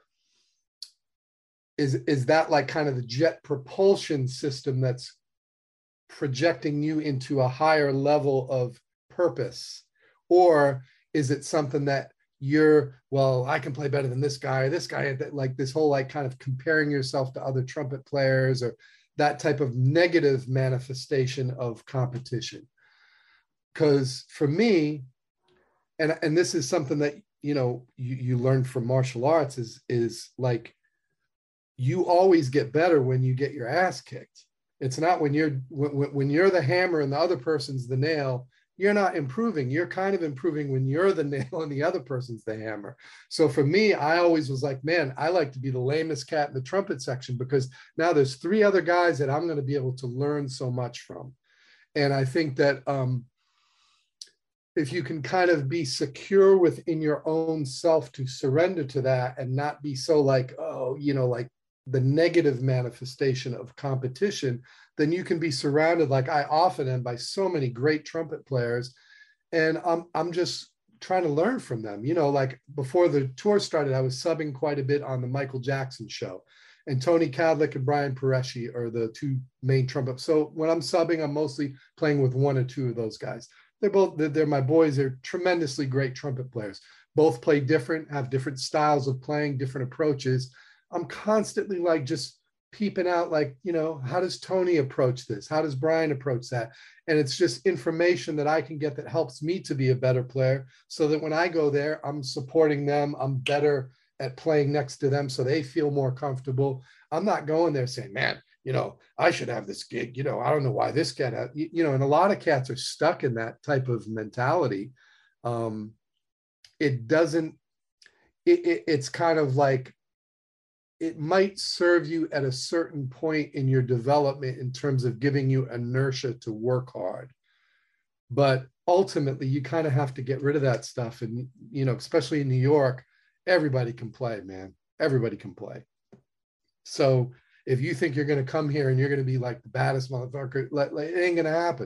Is, is that like kind of the jet propulsion system that's projecting you into a higher level of purpose? Or is it something that you're, well, I can play better than this guy or this guy, like this whole like kind of comparing yourself to other trumpet players, or that type of negative manifestation of competition? Because for me, and, and this is something that, you know, you, you learn from martial arts, is, is like, you always get better when you get your ass kicked. It's not when you're, when, when you're the hammer and the other person's the nail, you're not improving. You're kind of improving when you're the nail and the other person's the hammer. So for me, I always was like, man, I like to be the lamest cat in the trumpet section, because now there's three other guys that I'm going to be able to learn so much from. And I think that, um, if you can kind of be secure within your own self to surrender to that and not be so like, oh, you know, like the negative manifestation of competition, then you can be surrounded, like I often am, by so many great trumpet players. And I'm, I'm just trying to learn from them. You know, like before the tour started, I was subbing quite a bit on the Michael Jackson show. And Tony Kadlik and Brian Paresci are the two main trumpets. So when I'm subbing, I'm mostly playing with one or two of those guys. They're both, they're, they're my boys. They're tremendously great trumpet players. Both play different, have different styles of playing, different approaches. I'm constantly like just peeping out, like, you know, how does Tony approach this? How does Brian approach that? And it's just information that I can get that helps me to be a better player, so that when I go there, I'm supporting them. I'm better at playing next to them, so they feel more comfortable. I'm not going there saying, man, you know, I should have this gig. You know, I don't know why this cat, had, you, you know, and a lot of cats are stuck in that type of mentality. Um, it doesn't, it, it, it's kind of like, it might serve you at a certain point in your development in terms of giving you inertia to work hard. But ultimately, you kind of have to get rid of that stuff. And, you know, especially in New York, everybody can play, man. Everybody can play. So if you think you're going to come here and you're going to be like the baddest motherfucker, like, like, it ain't going to happen.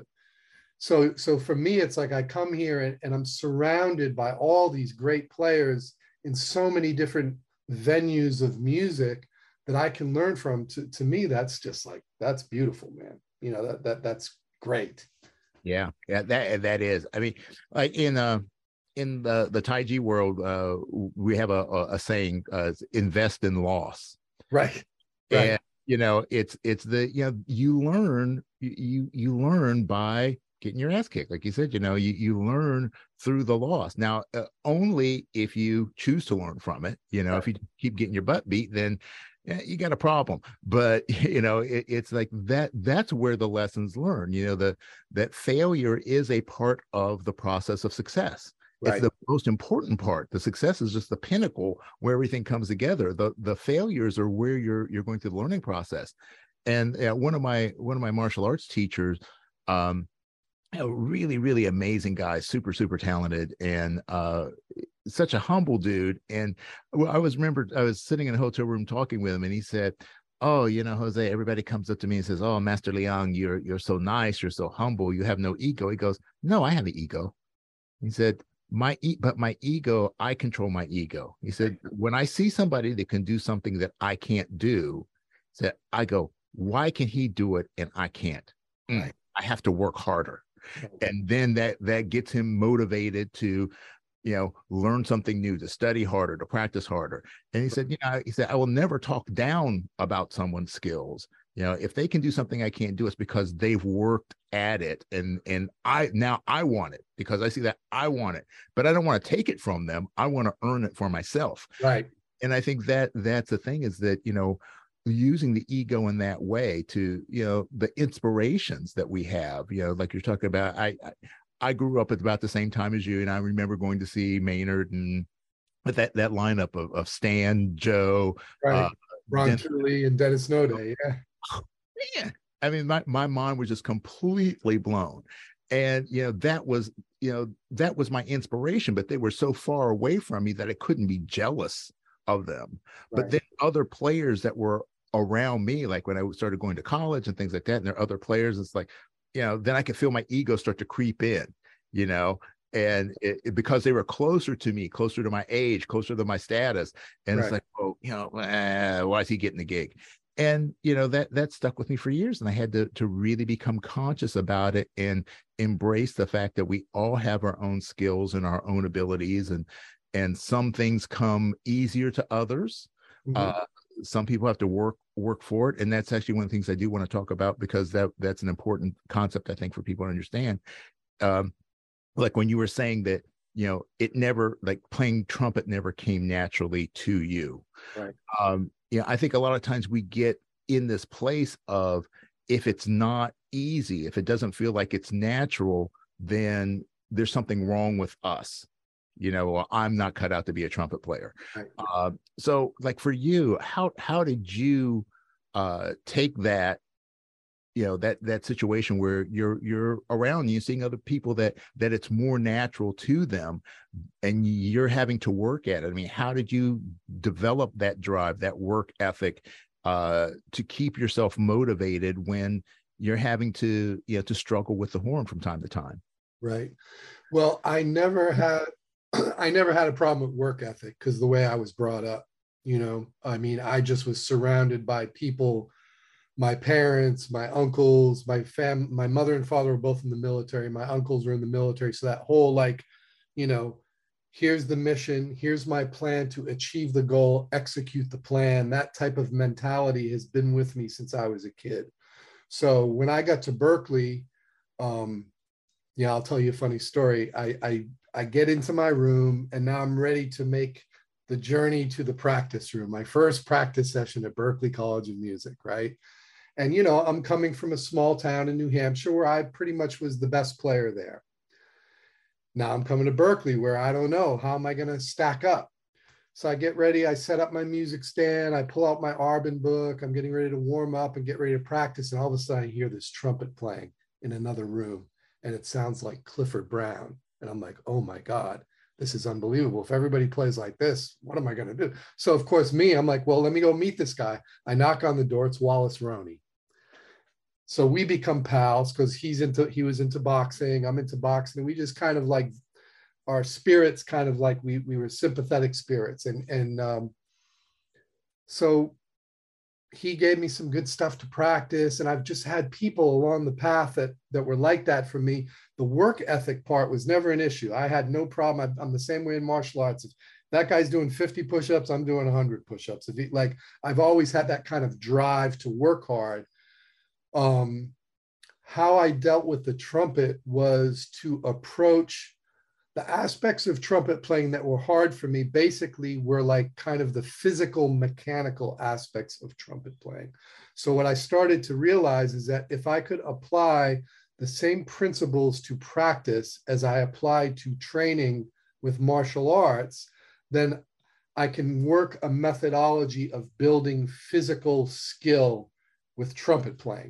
So, so for me, it's like I come here and, and I'm surrounded by all these great players in so many different venues of music that I can learn from. To, to me, that's just like, that's beautiful, man. You know, that, that that's great. Yeah, yeah, that that is. I mean, like in uh in the the Taiji world, uh, we have a a, a saying: uh, "Invest in loss." Right. And right. you know, it's it's the you know you learn you you learn by getting your ass kicked, like you said. You know, you you learn through the loss. Now, uh, only if you choose to learn from it. You know, right. If you keep getting your butt beat, then yeah, you got a problem. But you know, it, it's like that. That's where the lessons learned. You know, the that failure is a part of the process of success. Right. It's the most important part. The success is just the pinnacle where everything comes together. The the failures are where you're you're going through the learning process. And uh, one of my one of my martial arts teachers, um, a really really amazing guy, super super talented, and uh, such a humble dude. And I was remembered I was sitting in a hotel room talking with him, and he said, "Oh, you know, Jose, everybody comes up to me and says, 'Oh, Master Liang, you're you're so nice, you're so humble, you have no ego.'" He goes, "No, I have an ego." He said, my e but my ego, I control my ego. He said, when I see somebody that can do something that I can't do, said I go, why can he do it and I can't? Mm, I have to work harder. And then that that gets him motivated to, you know, learn something new, to study harder, to practice harder. And he said, you know, he said, I will never talk down about someone's skills. You know, if they can do something I can't do, it's because they've worked at it. And and I now I want it because I see that I want it, but I don't want to take it from them. I want to earn it for myself. Right. And I think that that's the thing, is that, you know, using the ego in that way to, you know, the inspirations that we have, you know, like you're talking about. I I, I grew up at about the same time as you, and I remember going to see Maynard and with that that lineup of, of Stan, Joe, right. uh, Ron Dennis, Tooley, and Dennis Noday. Yeah. Oh, man. I mean, my, my mind was just completely blown. And, you know, that was, you know, that was my inspiration, but they were so far away from me that I couldn't be jealous of them. Right. But then other players that were around me, like when I started going to college and things like that, and there are other players, it's like, you know, then I could feel my ego start to creep in, you know, and it, it, because they were closer to me, closer to my age, closer to my status. And right. It's like, oh, you know, eh, why is he getting the gig? And, you know, that that stuck with me for years. And I had to, to really become conscious about it and embrace the fact that we all have our own skills and our own abilities. And, and some things come easier to others. Mm-hmm. Uh, some people have to work work for it. And that's actually one of the things I do want to talk about, because that that's an important concept, I think, for people to understand. Um, like when you were saying that, you know, it never, like playing trumpet never came naturally to you. Right. Um, you know, I think a lot of times we get in this place of, if it's not easy, if it doesn't feel like it's natural, then there's something wrong with us. You know, well, I'm not cut out to be a trumpet player. Right. Uh, so like for you, how, how did you uh, take that, you know, that that situation where you're you're around, you seeing other people that that it's more natural to them, and you're having to work at it. I mean, how did you develop that drive, that work ethic, uh, to keep yourself motivated when you're having to, you know, to struggle with the horn from time to time? Right. Well, I never had, I never had a problem with work ethic because the way I was brought up, you know, I mean, I just was surrounded by people, my parents, my uncles, my fam, my mother and father were both in the military. My uncles were in the military. So that whole, like, you know, here's the mission, here's my plan to achieve the goal, execute the plan. That type of mentality has been with me since I was a kid. So when I got to Berklee, um, yeah, I'll tell you a funny story. I, I, I get into my room and now I'm ready to make the journey to the practice room, my first practice session at Berklee College of Music, right? And, you know, I'm coming from a small town in New Hampshire where I pretty much was the best player there. Now I'm coming to Berklee where I don't know, how am I going to stack up? So I get ready, I set up my music stand, I pull out my Arbin book, I'm getting ready to warm up and get ready to practice. And all of a sudden I hear this trumpet playing in another room and it sounds like Clifford Brown. And I'm like, oh my God, this is unbelievable. If everybody plays like this, what am I gonna do? So of course me, I'm like, well, let me go meet this guy. I knock on the door, it's Wallace Roney. So we become pals because he's into, he was into boxing, I'm into boxing. We just kind of like, our spirits kind of like we we were sympathetic spirits. And, and um, so he gave me some good stuff to practice. And I've just had people along the path that, that were like that for me. The work ethic part was never an issue. I had no problem. I'm, I'm the same way in martial arts. If that guy's doing fifty push-ups, I'm doing one hundred push-ups. If he, like, I've always had that kind of drive to work hard. Um, how I dealt with the trumpet was to approach the aspects of trumpet playing that were hard for me basically were like kind of the physical, mechanical aspects of trumpet playing. So what I started to realize is that if I could apply the same principles to practice as I applied to training with martial arts, then I can work a methodology of building physical skill with trumpet playing.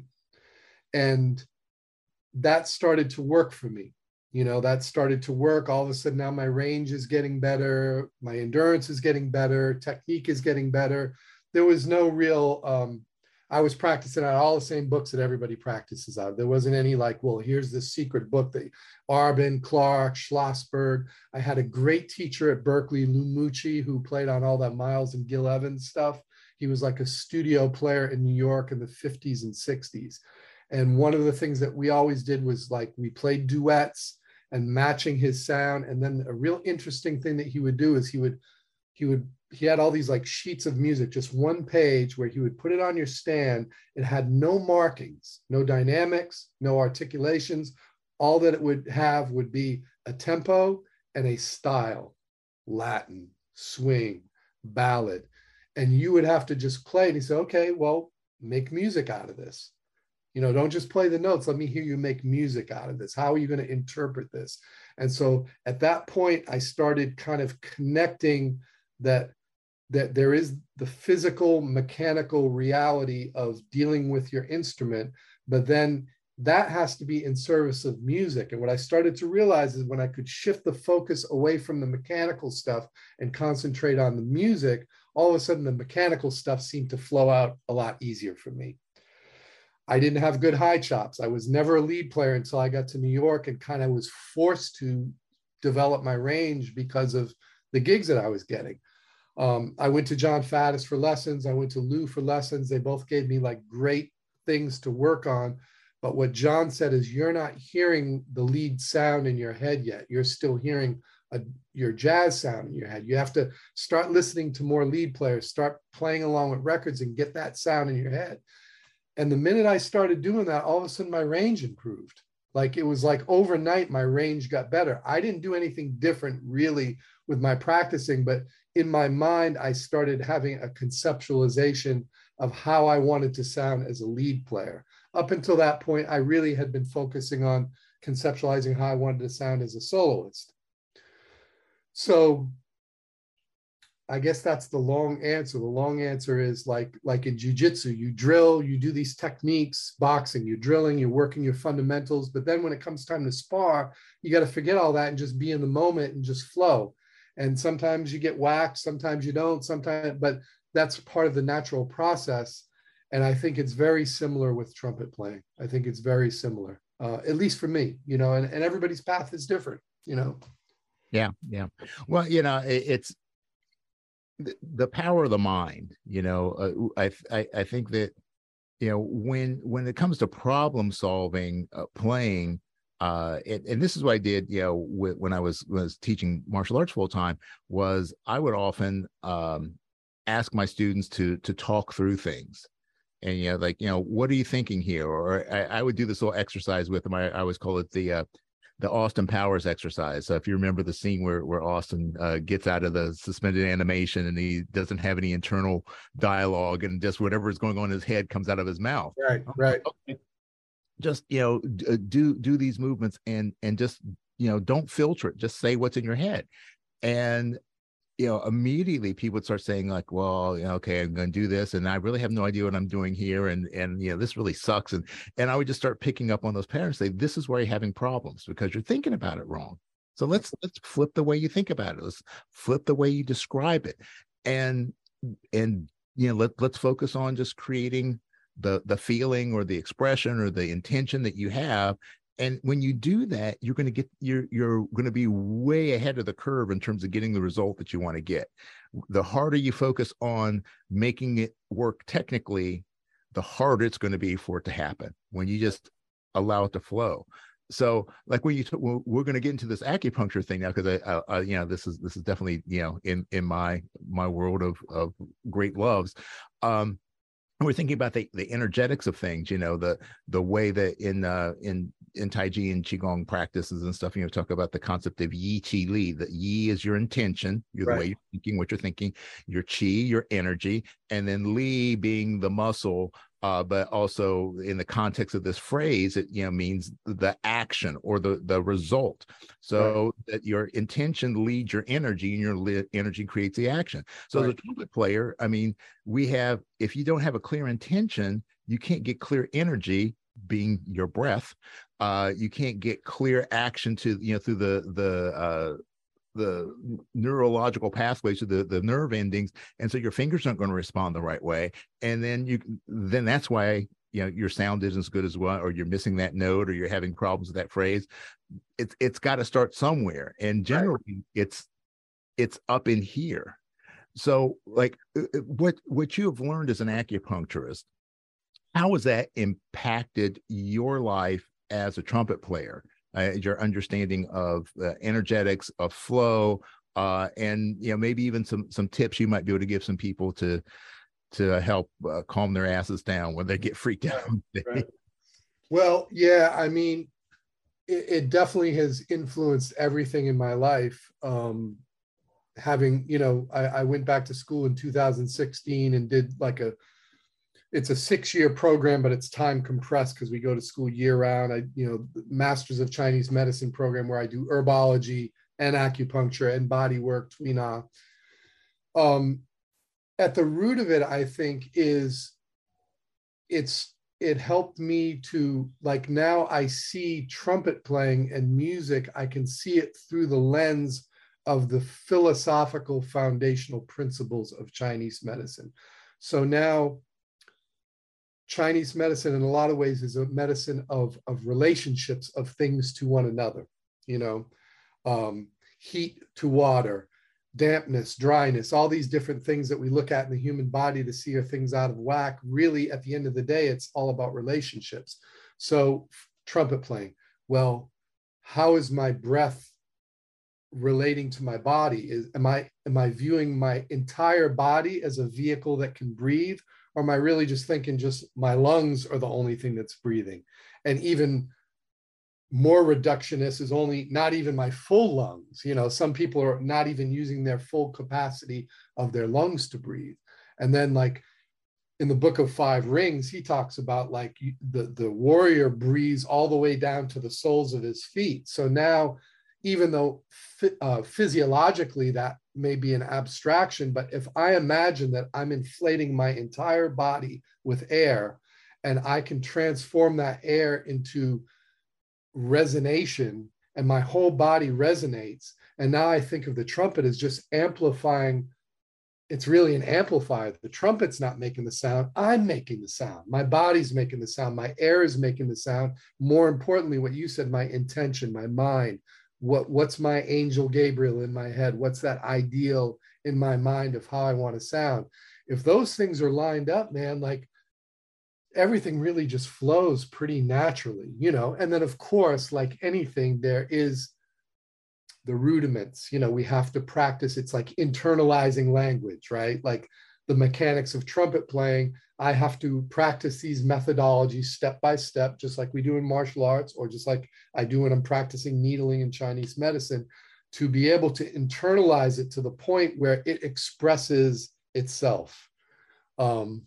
And that started to work for me. You know, that started to work. All of a sudden now my range is getting better. My endurance is getting better. Technique is getting better. There was no real, um, I was practicing out all the same books that everybody practices out. There wasn't any like, well, here's this secret book that Arbin, Clark, Schlossberg. I had a great teacher at Berklee, Lou Mucci, who played on all that Miles and Gil Evans stuff. He was like a studio player in New York in the fifties and sixties. And one of the things that we always did was like, we played duets and matching his sound. And then a real interesting thing that he would do is he would, he would, he had all these like sheets of music, just one page where he would put it on your stand. It had no markings, no dynamics, no articulations. All that it would have would be a tempo and a style, Latin, swing, ballad. And you would have to just play. And he said, okay, well, make music out of this. You know, don't just play the notes. Let me hear you make music out of this. How are you going to interpret this? And so at that point, I started kind of connecting that, that there is the physical, mechanical reality of dealing with your instrument, but then that has to be in service of music. And what I started to realize is when I could shift the focus away from the mechanical stuff and concentrate on the music, all of a sudden the mechanical stuff seemed to flow out a lot easier for me. I didn't have good high chops. I was never a lead player until I got to New York and kind of was forced to develop my range because of the gigs that I was getting. Um, I went to John Faddis for lessons. I went to Lou for lessons. They both gave me like great things to work on. But what John said is you're not hearing the lead sound in your head yet. You're still hearing a, your jazz sound in your head. You have to start listening to more lead players, start playing along with records and get that sound in your head. And the minute I started doing that, all of a sudden my range improved. Like it was like overnight, my range got better. I didn't do anything different really with my practicing, but in my mind, I started having a conceptualization of how I wanted to sound as a lead player. Up until that point, I really had been focusing on conceptualizing how I wanted to sound as a soloist. So I guess that's the long answer. The long answer is like like in jiu-jitsu, you drill, you do these techniques. Boxing, you're drilling, you're working your fundamentals, but then when it comes time to spar, you got to forget all that and just be in the moment and just flow. And sometimes you get whacked, sometimes you don't, sometimes, but that's part of the natural process. And I think it's very similar with trumpet playing. I think it's very similar, uh, at least for me, you know, and, and everybody's path is different, you know. Yeah, yeah. Well, you know, it, it's the, the power of the mind. You know, uh, I, I I think that, you know, when when it comes to problem solving, uh, playing, uh, and, and this is what I did, you know, with, when I was was teaching martial arts full time, was I would often um, ask my students to to talk through things. And, you know, like, you know, what are you thinking here? Or I, I would do this little exercise with them. I, I always call it the uh, the Austin Powers exercise. So if you remember the scene where, where Austin uh, gets out of the suspended animation and he doesn't have any internal dialogue and just whatever is going on in his head comes out of his mouth. Right, right. Okay. Just, you know, do do these movements and and just, you know, don't filter it. Just say what's in your head. And, you know, immediately people would start saying like, well, you know, okay, I'm going to do this. And I really have no idea what I'm doing here. And, and, you know, this really sucks. And, and I would just start picking up on those patterns, say, this is where you're having problems because you're thinking about it wrong. So let's, let's flip the way you think about it. Let's flip the way you describe it. And, and, you know, let, let's focus on just creating the, the feeling or the expression or the intention that you have. And when you do that, you're going to get, you're, you're going to be way ahead of the curve in terms of getting the result that you want to get. The harder you focus on making it work technically, the harder it's going to be for it to happen when you just allow it to flow. So like when you, t- we're going to get into this acupuncture thing now, because I, I, I, you know, this is, this is definitely, you know, in, in my, my world of, of great loves. Um, we're thinking about the, the energetics of things, you know, the the way that in uh, in in Tai Chi and Qigong practices and stuff, you know, talk about the concept of Yi, Qi, Li. The Yi is your intention, you're Right. the way you're thinking, what you're thinking, your Qi, your energy, and then Li being the muscle. Uh, but also in the context of this phrase, it, you know, means the action or the, the result. So right. that your intention leads your energy and your li- energy creates the action. So right. as a trumpet player, I mean, we have, if you don't have a clear intention, you can't get clear energy, being your breath. Uh, you can't get clear action to, you know, through the, the, uh, the neurological pathways to the, the nerve endings. And so your fingers aren't going to respond the right way. And then you, then that's why, you know, your sound isn't as good as well, or you're missing that note, or you're having problems with that phrase. It's, it's got to start somewhere. And generally right. it's, it's up in here. So like what, what you have learned as an acupuncturist, how has that impacted your life as a trumpet player? Uh, your understanding of uh, energetics, of flow, uh, and you know maybe even some some tips you might be able to give some people to to help uh, calm their asses down when they get freaked out. Right. Well, yeah, I mean, it, it definitely has influenced everything in my life. Um, having, you know, I, I went back to school in two thousand sixteen and did like a it's a six-year program, but it's time compressed because we go to school year-round. I, you know, Masters of Chinese Medicine program where I do herbology and acupuncture and body work, Tui Na. Um, at the root of it, I think, is it's it helped me to, like, now I see trumpet playing and music, I can see it through the lens of the philosophical foundational principles of Chinese medicine. So now Chinese medicine in a lot of ways is a medicine of, of relationships of things to one another, you know, um, heat to water, dampness, dryness, all these different things that we look at in the human body to see are things out of whack. Really, at the end of the day, it's all about relationships. So trumpet playing, well, how is my breath relating to my body? Is, am I, am I viewing my entire body as a vehicle that can breathe? Or am I really just thinking just my lungs are the only thing that's breathing? And even more reductionist is only not even my full lungs. You know, some people are not even using their full capacity of their lungs to breathe. And then like in the Book of Five Rings, he talks about like the, the warrior breathes all the way down to the soles of his feet. So now, even though uh, physiologically that may be an abstraction, but if I imagine that I'm inflating my entire body with air and I can transform that air into resonation and my whole body resonates, and now I think of the trumpet as just amplifying. It's really an amplifier. The trumpet's not making the sound. I'm making the sound. My body's making the sound. My air is making the sound. More importantly, what you said, my intention, my mind, what, what's my angel Gabriel in my head? What's that ideal in my mind of how I want to sound? If those things are lined up, man, like everything really just flows pretty naturally, you know? And then of course, like anything, there is the rudiments, you know, we have to practice. It's like internalizing language, right? Like the mechanics of trumpet playing, I have to practice these methodologies step by step, just like we do in martial arts, or just like I do when I'm practicing needling in Chinese medicine, to be able to internalize it to the point where it expresses itself. Um,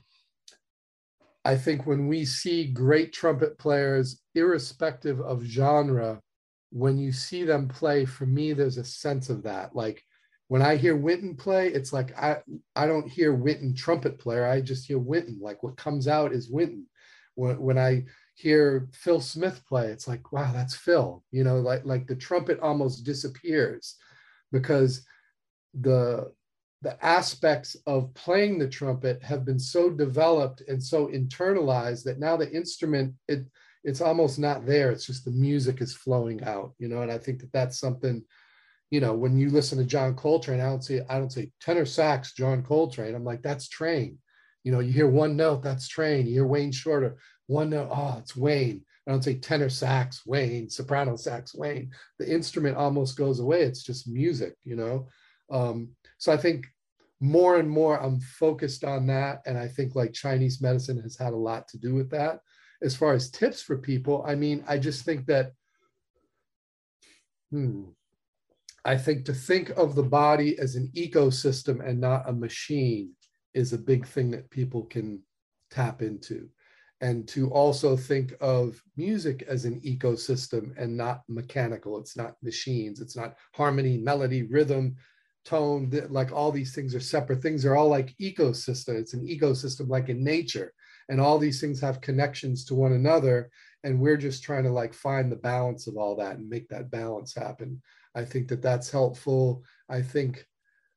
I think when we see great trumpet players, irrespective of genre, when you see them play, for me, there's a sense of that. Like when I hear Wynton play, it's like I, I don't hear Wynton trumpet player. I just hear Wynton. Like what comes out is Wynton. When, when I hear Phil Smith play, it's like, wow, that's Phil. You know, like, like the trumpet almost disappears because the, the aspects of playing the trumpet have been so developed and so internalized that now the instrument, it, it's almost not there. It's just the music is flowing out, you know? And I think that that's something, you know, when you listen to John Coltrane, I don't say, I don't say tenor sax, John Coltrane. I'm like, that's Train. You know, you hear one note, that's Train. You hear Wayne Shorter, one note, oh, it's Wayne. I don't say tenor sax, Wayne, soprano sax, Wayne. The instrument almost goes away. It's just music, you know? Um, so I think more and more I'm focused on that. And I think like Chinese medicine has had a lot to do with that. As far as tips for people, I mean, I just think that, hmm, I think to think of the body as an ecosystem and not a machine is a big thing that people can tap into. And to also think of music as an ecosystem and not mechanical. It's not machines. It's not harmony, melody, rhythm, tone. Like all these things are separate things. They're all like ecosystem. It's an ecosystem like in nature. And all these things have connections to one another. And we're just trying to like find the balance of all that and make that balance happen. I think that that's helpful. I think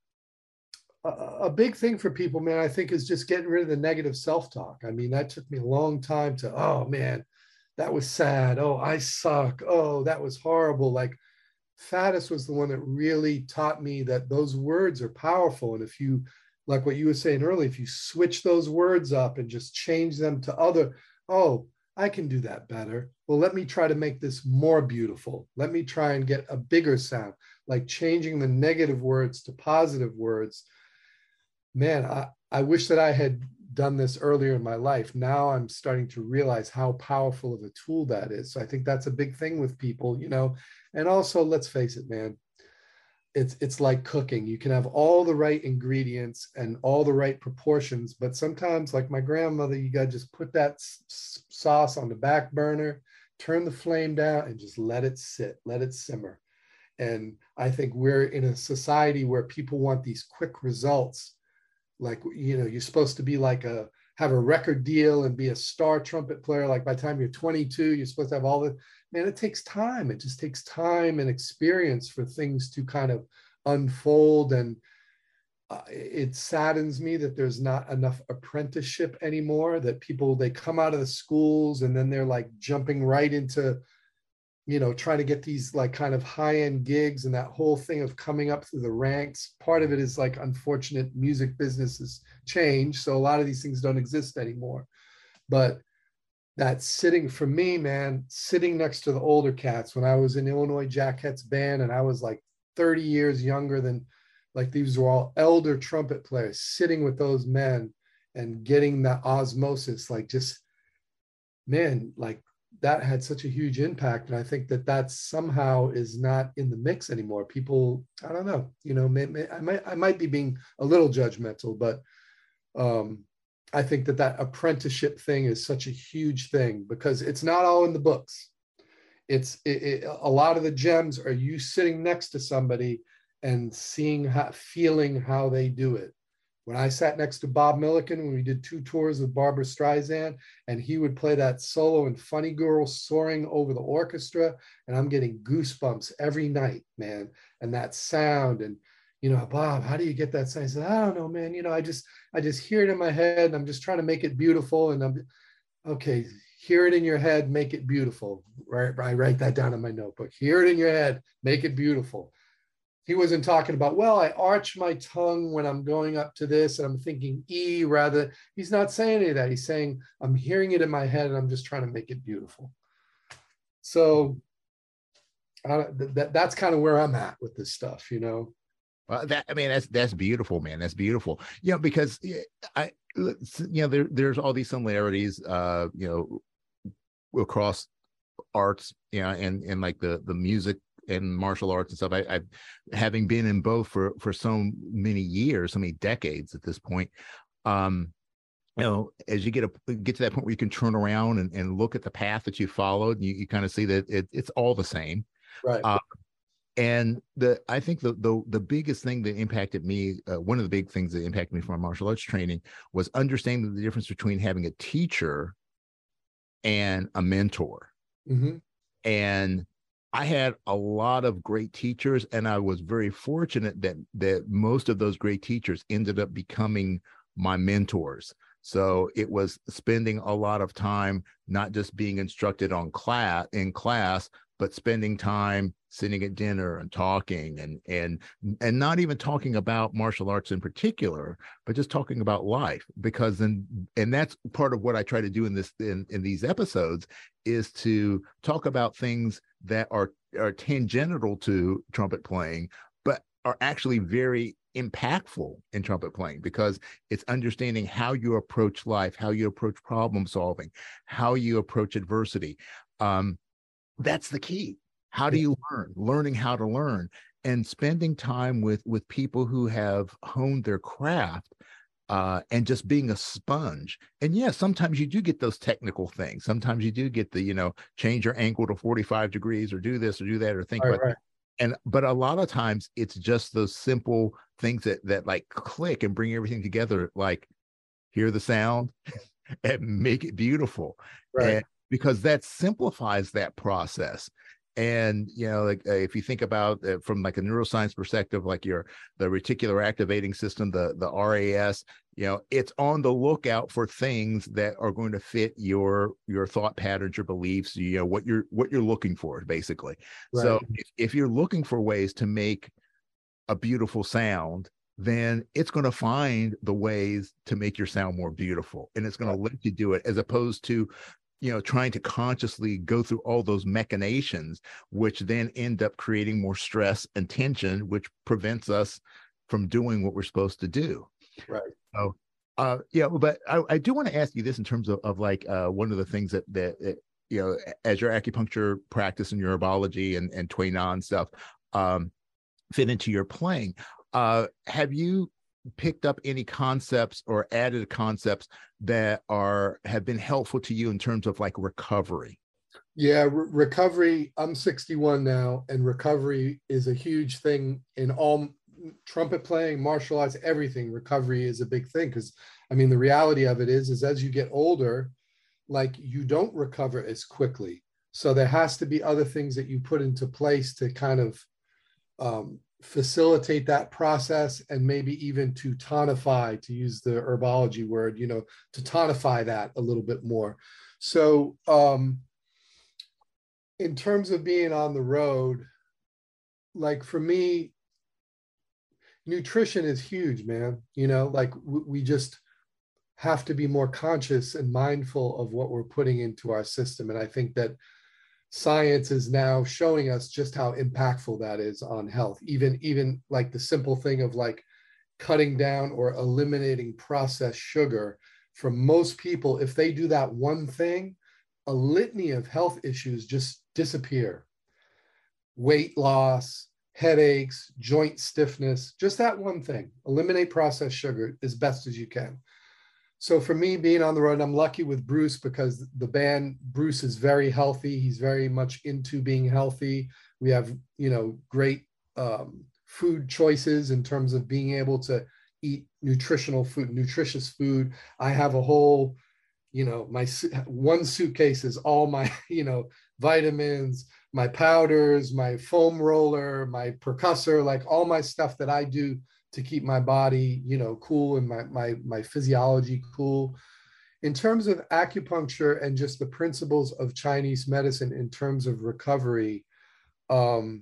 a, a big thing for people, man, I think is just getting rid of the negative self-talk. I mean, that took me a long time to, oh man, that was sad. Oh, I suck. Oh, that was horrible. Like Faddis was the one that really taught me that those words are powerful. And if you, like what you were saying earlier, if you switch those words up and just change them to other, oh, I can do that better. Well, let me try to make this more beautiful. Let me try and get a bigger sound, like changing the negative words to positive words. Man, I, I wish that I had done this earlier in my life. Now I'm starting to realize how powerful of a tool that is. So I think that's a big thing with people, you know, and also let's face it, man, It's, it's like cooking. You can have all the right ingredients and all the right proportions, but sometimes like my grandmother, you got to just put that s- sauce on the back burner, turn the flame down and just let it sit, let it simmer. And I think we're in a society where people want these quick results. Like, you know, you're supposed to be like a, have a record deal and be a star trumpet player. Like by the time you're twenty-two, you're supposed to have all the, man, it takes time. It just takes time and experience for things to kind of unfold. And uh, it saddens me that there's not enough apprenticeship anymore, that people, they come out of the schools and then they're like jumping right into, you know, trying to get these like kind of high-end gigs, and that whole thing of coming up through the ranks. Part of it is like unfortunate music business has changed. So a lot of these things don't exist anymore. But that sitting, for me, man, sitting next to the older cats when I was in Illinois Jackettes band, and I was like thirty years younger than, like these were all elder trumpet players, sitting with those men and getting that osmosis, like just, man, like that had such a huge impact. And I think that that somehow is not in the mix anymore. People, I don't know, you know, may, may, I might, I might be being a little judgmental, but um, I think that that apprenticeship thing is such a huge thing because it's not all in the books. It's it, it, a lot of the gems are you sitting next to somebody and seeing how, feeling how they do it. When I sat next to Bob Milliken, when we did two tours with Barbara Streisand, and he would play that solo in Funny Girl soaring over the orchestra, and I'm getting goosebumps every night, man. And that sound, and you know, Bob, how do you get that sound? I said, I don't know, man. You know, I just, I just hear it in my head, and I'm just trying to make it beautiful. And I'm, okay, hear it in your head, make it beautiful. Right, I write that down in my notebook. Hear it in your head, make it beautiful. He wasn't talking about, well, I arch my tongue when I'm going up to this and I'm thinking E rather. He's not saying any of that. He's saying, I'm hearing it in my head and I'm just trying to make it beautiful. So uh, that, that's kind of where I'm at with this stuff, you know? Well, that, I mean, that's, that's beautiful, man. That's beautiful. You know, because I, you know, there, there's all these similarities, uh, you know, across arts, you know, and, and like the, the music and martial arts and stuff. I, I've having been in both for for so many years, so many decades at this point. Um, you know, as you get a get to that point where you can turn around and, and look at the path that you followed, you, you kind of see that it, it's all the same. Right. Uh, and the I think the the the biggest thing that impacted me, uh, one of the big things that impacted me from my martial arts training was understanding the difference between having a teacher and a mentor. Mm-hmm. And I had a lot of great teachers, and I was very fortunate that that most of those great teachers ended up becoming my mentors. So it was spending a lot of time not just being instructed on class in class, but spending time sitting at dinner and talking and and and not even talking about martial arts in particular, but just talking about life. Because then, and that's part of what I try to do in this in, in these episodes, is to talk about things that are are tangential to trumpet playing, but are actually very impactful in trumpet playing, because it's understanding how you approach life, how you approach problem solving, how you approach adversity. Um, that's the key. How do you learn? Learning how to learn, and spending time with with people who have honed their craft, uh, and just being a sponge. And yes, yeah, sometimes you do get those technical things. Sometimes you do get the, you know, change your angle to forty-five degrees or do this or do that or think Right, about right. that. And but a lot of times it's just those simple things that that like click and bring everything together, like hear the sound and make it beautiful. Right. And because that simplifies that process. And, you know, like uh, if you think about uh, from like a neuroscience perspective, like your the reticular activating system, the the R A S, you know, it's on the lookout for things that are going to fit your your thought patterns, your beliefs, you know, what you're what you're looking for, basically. Right. So if, if you're looking for ways to make a beautiful sound, then it's going to find the ways to make your sound more beautiful, and it's going to let you do it, as opposed to, you know, trying to consciously go through all those machinations, which then end up creating more stress and tension, which prevents us from doing what we're supposed to do. Right. So, uh, yeah, but I, I do want to ask you this in terms of, of like uh, one of the things that, that, that, you know, as your acupuncture practice and your herbology and, and Tui Na stuff um, fit into your playing. Uh, have you picked up any concepts or added concepts that are have been helpful to you in terms of like recovery? Yeah, re- recovery. I'm sixty-one now, and recovery is a huge thing in all trumpet playing, martial arts, everything. Recovery is a big thing, because I mean, the reality of it is, is as you get older, like you don't recover as quickly. So there has to be other things that you put into place to kind of um, facilitate that process, and maybe even to tonify, to use the herbology word, you know, to tonify that a little bit more. So um, in terms of being on the road, like for me, nutrition is huge, man. You know, like we just have to be more conscious and mindful of what we're putting into our system. And I think that science is now showing us just how impactful that is on health. Even, even like the simple thing of like cutting down or eliminating processed sugar. For most people, if they do that one thing, a litany of health issues just disappear. Weight loss, headaches, joint stiffness, just that one thing. Eliminate processed sugar as best as you can. So for me, being on the road, I'm lucky with Bruce because the band, Bruce is very healthy. He's very much into being healthy. We have, you know, great um, food choices in terms of being able to eat nutritional food, nutritious food. I have a whole, you know, my one suitcase is all my, you know, vitamins, my powders, my foam roller, my percussor, like all my stuff that I do to keep my body, you know, cool and my my my physiology cool. In terms of acupuncture and just the principles of Chinese medicine in terms of recovery, um,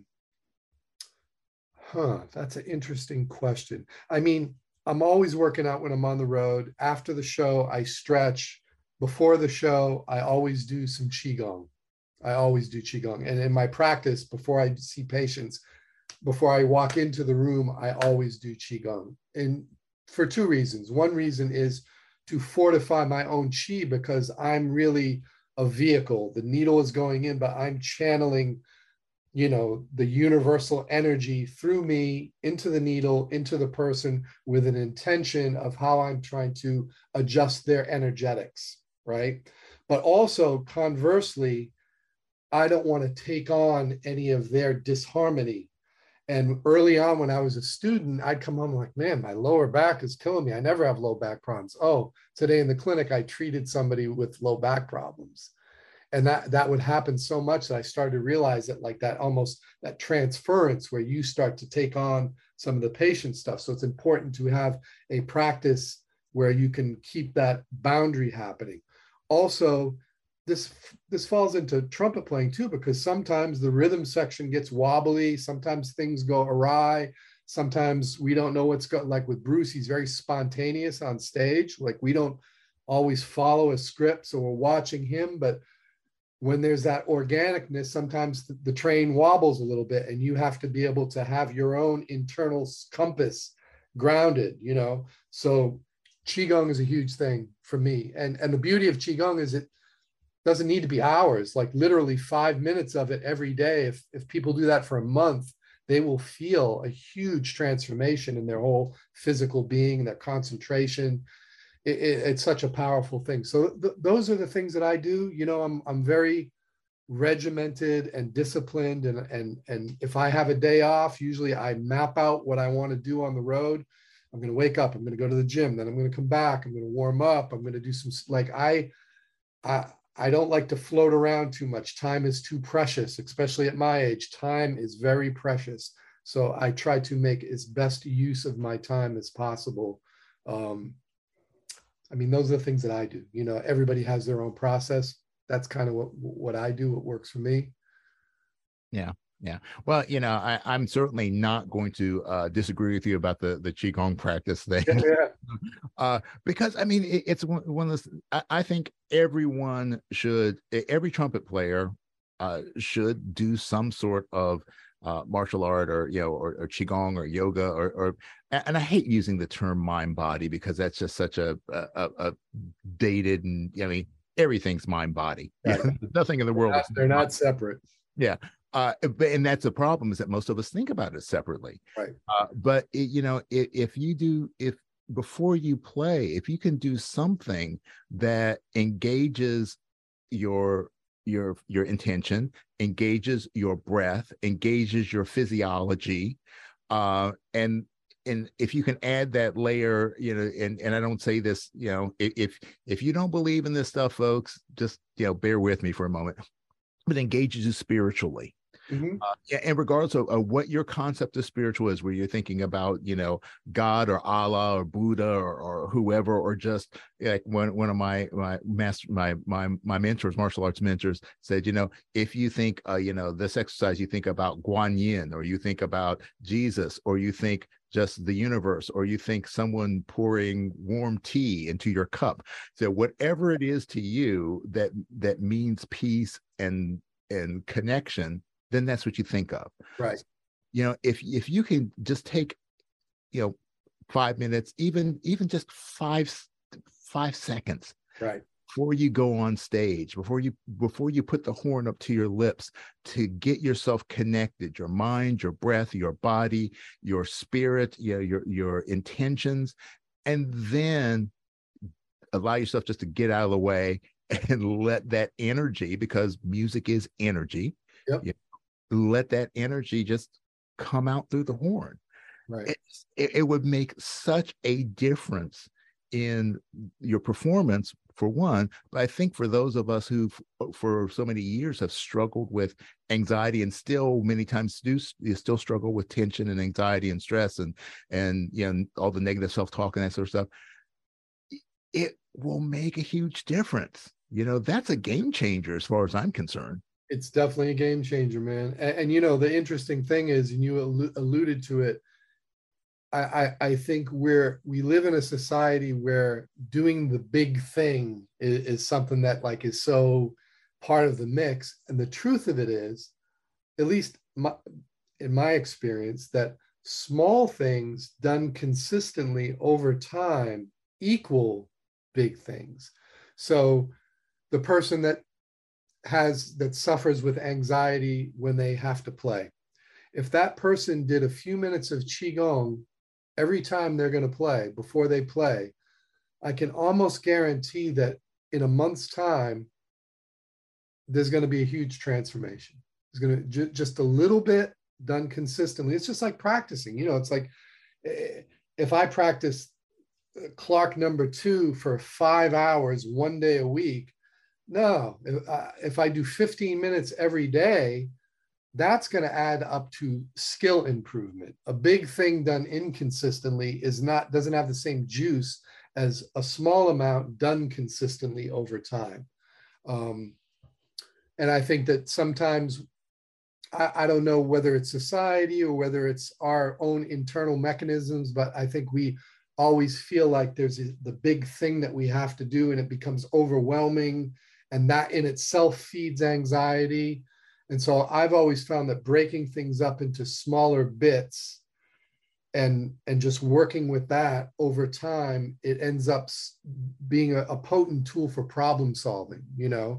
huh, that's an interesting question. I mean, I'm always working out when I'm on the road. After the show, I stretch. Before the show, I always do some Qigong. I always do Qigong. And in my practice, before I see patients, before I walk into the room, I always do Qigong. And for two reasons. One reason is to fortify my own Qi because I'm really a vehicle. The needle is going in, but I'm channeling, you know, the universal energy through me into the needle, into the person with an intention of how I'm trying to adjust their energetics, right? But also conversely, I don't want to take on any of their disharmony. And early on when I was a student, I'd come home like, man, my lower back is killing me. I never have low back problems. Oh, today in the clinic, I treated somebody with low back problems. And that, that would happen so much that I started to realize that like that almost that transference where you start to take on some of the patient stuff. So it's important to have a practice where you can keep that boundary happening. Also, this this falls into trumpet playing too, because sometimes the rhythm section gets wobbly, sometimes things go awry, sometimes we don't know what's going, like with Bruce, he's very spontaneous on stage, like we don't always follow a script, so we're watching him, but when there's that organicness, sometimes the, the train wobbles a little bit and you have to be able to have your own internal compass grounded, you know. So Qigong is a huge thing for me, and and the beauty of Qigong is it doesn't need to be hours, like literally five minutes of it every day. If, if people do that for a month, they will feel a huge transformation in their whole physical being, their concentration. It, it, it's such a powerful thing. So th- those are the things that I do. You know, I'm, I'm very regimented and disciplined. And, and, and if I have a day off, usually I map out what I want to do on the road. I'm going to wake up, I'm going to go to the gym, then I'm going to come back, I'm going to warm up, I'm going to do some, like I, I, I don't like to float around too much. Time is too precious, especially at my age. Time is very precious. So I try to make as best use of my time as possible. Um, I mean, those are the things that I do. You know, everybody has their own process. That's kind of what, what I do, what works for me. Yeah. Yeah. Well, you know, I, I'm certainly not going to uh, disagree with you about the, the Qigong practice thing. Yeah, yeah. uh, because, I mean, it, it's one, one of those, I, I think everyone should, every trumpet player uh, should do some sort of uh, martial art or, you know, or, or Qigong or yoga or, or, and I hate using the term mind body because that's just such a, a, a dated and, I mean, everything's mind body. Right. Nothing in the world. They're not, they're not separate. Yeah. Uh, but, and that's the problem is that most of us think about it separately. Right. Uh, but, it, you know, if, if you do, if before you play, if you can do something that engages your, your, your intention, engages your breath, engages your physiology, uh, and, and if you can add that layer, you know, and, and I don't say this, you know, if, if you don't believe in this stuff, folks, just, you know, bear with me for a moment, but engages you spiritually. Mm-hmm. Uh, and regardless of, of what your concept of spiritual is, where you're thinking about, you know, God or Allah or Buddha or, or whoever, or just like one, one of my, my master, my, my, my mentors, martial arts mentors said, you know, if you think, uh, you know, this exercise, you think about Guan Yin, or you think about Jesus, or you think just the universe, or you think someone pouring warm tea into your cup. So whatever it is to you that, that means peace and, and connection, then that's what you think of. Right. You know, if if you can just take, you know, five minutes, even even just five five seconds, right, before you go on stage, before you before you put the horn up to your lips, to get yourself connected, your mind, your breath, your body, your spirit, you know, your your intentions, and then allow yourself just to get out of the way and let that energy, because music is energy, Yep. you know, let that energy just come out through the horn. Right. It, it, it would make such a difference in your performance, for one. But I think for those of us who for so many years have struggled with anxiety, and still many times do you still struggle with tension and anxiety and stress and and you know all the negative self-talk and that sort of stuff, it will make a huge difference. You know, that's a game changer as far as I'm concerned. It's definitely a game changer, man. And, and you know, the interesting thing is, and you allu- alluded to it, I, I, I think we're, we live in a society where doing the big thing is, is something that like is so part of the mix. And the truth of it is, at least my, in my experience, that small things done consistently over time equal big things. So the person that has, that suffers with anxiety when they have to play, if that person did a few minutes of Qigong every time they're going to play, before they play, I can almost guarantee that in a month's time, there's going to be a huge transformation. It's going to ju- just a little bit done consistently. It's just like practicing, you know, it's like if I practice Clark number two for five hours, one day a week, no, if, uh, if I do fifteen minutes every day, that's going to add up to skill improvement. A big thing done inconsistently is not, doesn't have the same juice as a small amount done consistently over time. Um, and I think that sometimes, I, I don't know whether it's society or whether it's our own internal mechanisms, but I think we always feel like there's a, the big thing that we have to do, and it becomes overwhelming, and that in itself feeds anxiety. And so I've always found that breaking things up into smaller bits and, and just working with that over time, it ends up being a, a potent tool for problem solving, you know?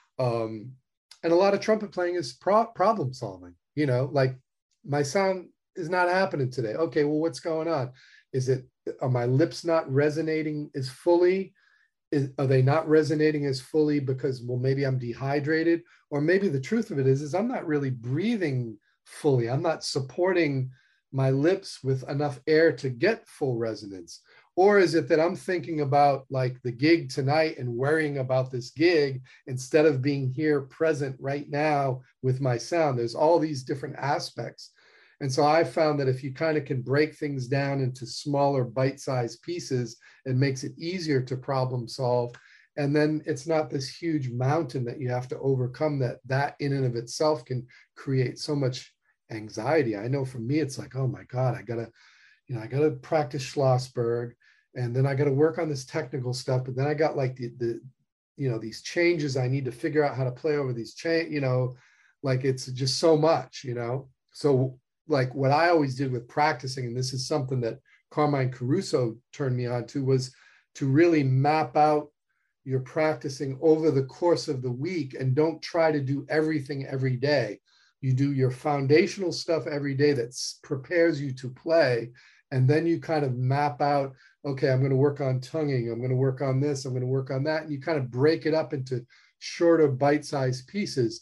Um, and a lot of trumpet playing is pro- problem solving, you know, like my sound is not happening today. Okay, well, what's going on? Is it, are my lips not resonating as fully? Is, are they not resonating as fully because, well, maybe I'm dehydrated, or maybe the truth of it is, is I'm not really breathing fully. I'm not supporting my lips with enough air to get full resonance. Or is it that I'm thinking about like the gig tonight and worrying about this gig instead of being here present right now with my sound? There's all these different aspects. And so I found that if you kind of can break things down into smaller bite-sized pieces, it makes it easier to problem solve. And then it's not this huge mountain that you have to overcome, that that in and of itself can create so much anxiety. I know for me, it's like, oh my God, I gotta, you know, I gotta practice Schlossberg, and then I gotta work on this technical stuff. But then I got like the, the you know, these changes, I need to figure out how to play over these change, you know, like it's just so much, you know? So like what I always did with practicing, and this is something that Carmine Caruso turned me on to, was to really map out your practicing over the course of the week, and don't try to do everything every day. You do your foundational stuff every day that prepares you to play. And then you kind of map out, okay, I'm going to work on tonguing. I'm going to work on this. I'm going to work on that. And you kind of break it up into shorter bite-sized pieces.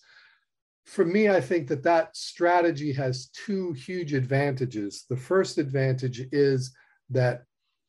For me, I think that that strategy has two huge advantages. The first advantage is that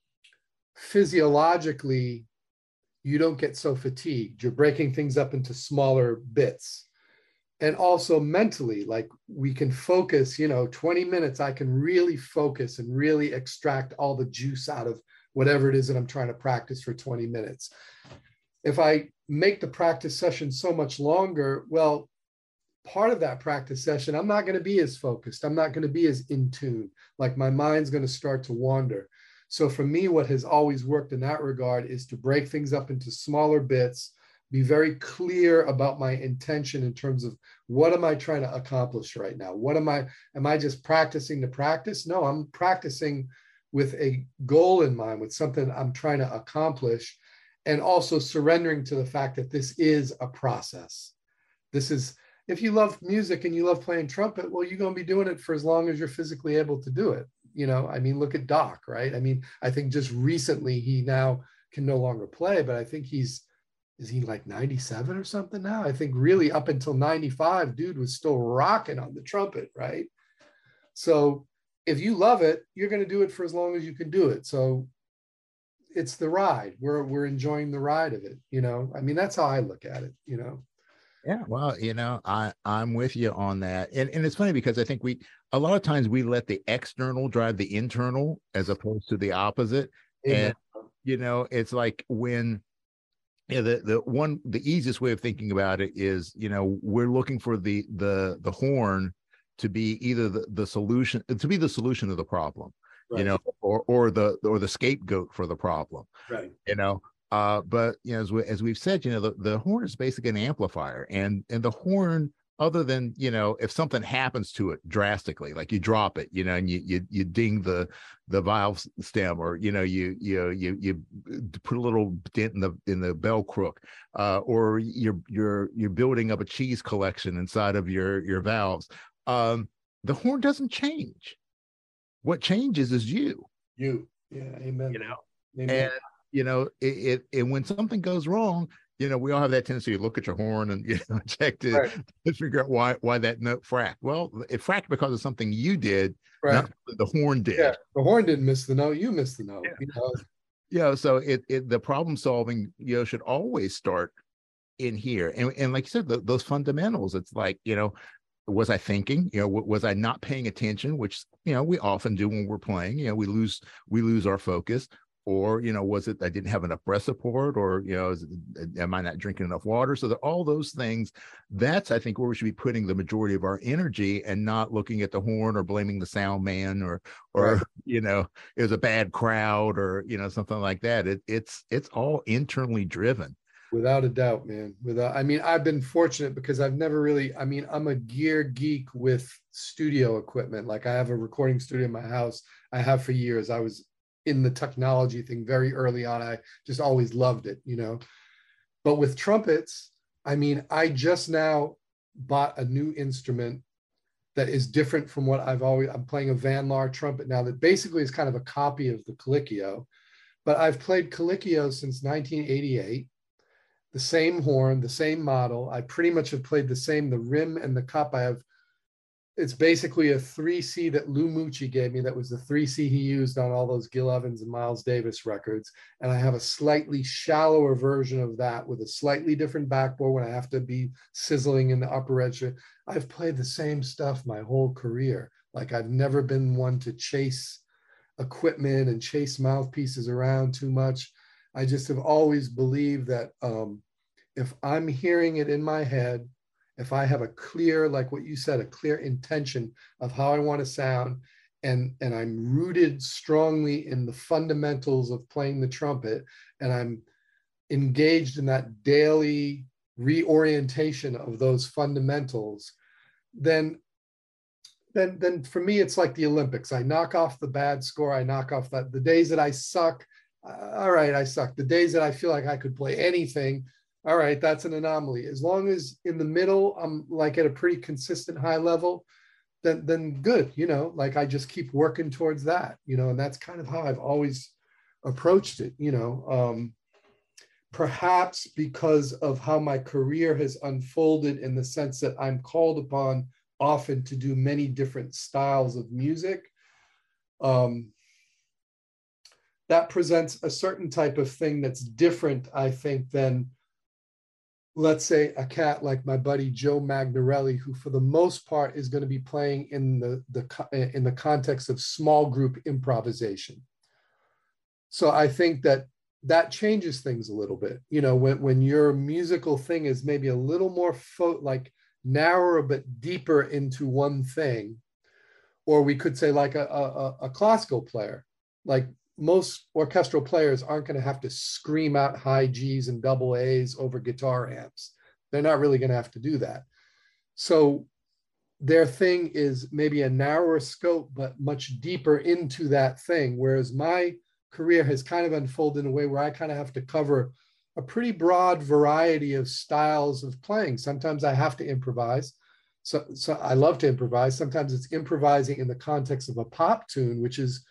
physiologically, you don't get so fatigued. You're breaking things up into smaller bits. And also mentally, like we can focus, you know, twenty minutes, I can really focus and really extract all the juice out of whatever it is that I'm trying to practice for twenty minutes. If I make the practice session so much longer, well, part of that practice session, I'm not going to be as focused. I'm not going to be as in tune. Like my mind's going to start to wander. So for me, what has always worked in that regard is to break things up into smaller bits, be very clear about my intention in terms of what am I trying to accomplish right now? What am I, am I just practicing to practice? No, I'm practicing with a goal in mind, with something I'm trying to accomplish, and also surrendering to the fact that this is a process. This is, if you love music and you love playing trumpet, well, you're going to be doing it for as long as you're physically able to do it. You know, I mean, look at Doc, right? I mean, I think just recently he now can no longer play, but I think he's, is he like ninety-seven or something now? I think really up until ninety-five, dude was still rocking on the trumpet, right? So if you love it, you're going to do it for as long as you can do it. So it's the ride. We're, we're enjoying the ride of it, you know? I mean, that's how I look at it, you know? Yeah, well, you know, I I'm with you on that, and and it's funny because I think we a lot of times we let the external drive the internal as opposed to the opposite, Amen. and you know, it's like when yeah, the the one the easiest way of thinking about it is, you know, we're looking for the the the horn to be either the the solution to be the solution of the problem, Right. you know, or or the or the scapegoat for the problem, Right. you know. Uh, but you know, as, we, as we've said, you know, the, the horn is basically an amplifier, and and the horn, other than, you know, if something happens to it drastically, like you drop it, you know, and you you you ding the the valve stem, or you know, you you you you put a little dent in the in the bell crook, uh, or you're you're you're building up a cheese collection inside of your your valves. Um, the horn doesn't change. What changes is you. You, yeah, amen. You know, amen. and you know, it, it and when something goes wrong, you know, we all have that tendency to look at your horn and, you know, check to, Right. to figure out why why that note fracked. Well, it fracked because of something you did, Right. not what the horn did. Yeah, the horn didn't miss the note. You missed the note. Yeah. You know? Yeah, so it it the problem solving, you know, should always start in here, and and like you said, the, those fundamentals. It's like, you know, was I thinking? You know, w- was I not paying attention? Which, you know, we often do when we're playing. You know, we lose we lose our focus. Or, you know, was it I didn't have enough breath support? Or, you know, is it, am I not drinking enough water? So that all those things, that's, I think, where we should be putting the majority of our energy, and not looking at the horn or blaming the sound man, or, or, Right. you know, it was a bad crowd, or, you know, something like that. It, it's, it's all internally driven. Without a doubt, man. Without, I mean, I've been fortunate because I've never really, I mean, I'm a gear geek with studio equipment. Like I have a recording studio in my house. I have for years. I was in the technology thing very early on. I just always loved it, you know. But with trumpets, I mean, I just now bought a new instrument that is different from what I've always, I'm playing a Van Laar trumpet now that basically is kind of a copy of the Colicchio, but I've played Colicchio since nineteen eighty-eight, the same horn, the same model. I pretty much have played the same, the rim and the cup I have. It's basically a three C that Lou Mucci gave me. That was the three C he used on all those Gil Evans and Miles Davis records. And I have a slightly shallower version of that with a slightly different backbore when I have to be sizzling in the upper edge. I've played the same stuff my whole career. Like I've never been one to chase equipment and chase mouthpieces around too much. I just have always believed that um, if I'm hearing it in my head, if I have a clear, like what you said, a clear intention of how I want to sound, and, and I'm rooted strongly in the fundamentals of playing the trumpet, and I'm engaged in that daily reorientation of those fundamentals, then, then, then for me, it's like the Olympics. I knock off the bad score. I knock off that the days that I suck. Uh, all right, I suck. The days that I feel like I could play anything, all right, that's an anomaly. As long as in the middle, I'm like at a pretty consistent high level, then then good, you know, like I just keep working towards that, you know, and that's kind of how I've always approached it, you know. Um, perhaps because of how my career has unfolded in the sense that I'm called upon often to do many different styles of music. Um, that presents a certain type of thing that's different, I think, than, let's say, a cat like my buddy Joe Magnarelli, who for the most part is going to be playing in the, the, in the context of small group improvisation. So I think that that changes things a little bit. You know, when, when your musical thing is maybe a little more fo- like narrower but deeper into one thing, or we could say like a, a, a classical player, like most orchestral players aren't going to have to scream out high G's and double A's over guitar amps. They're not really going to have to do that. So their thing is maybe a narrower scope, but much deeper into that thing. Whereas my career has kind of unfolded in a way where I kind of have to cover a pretty broad variety of styles of playing. Sometimes I have to improvise. So, so I love to improvise. Sometimes it's improvising in the context of a pop tune, which is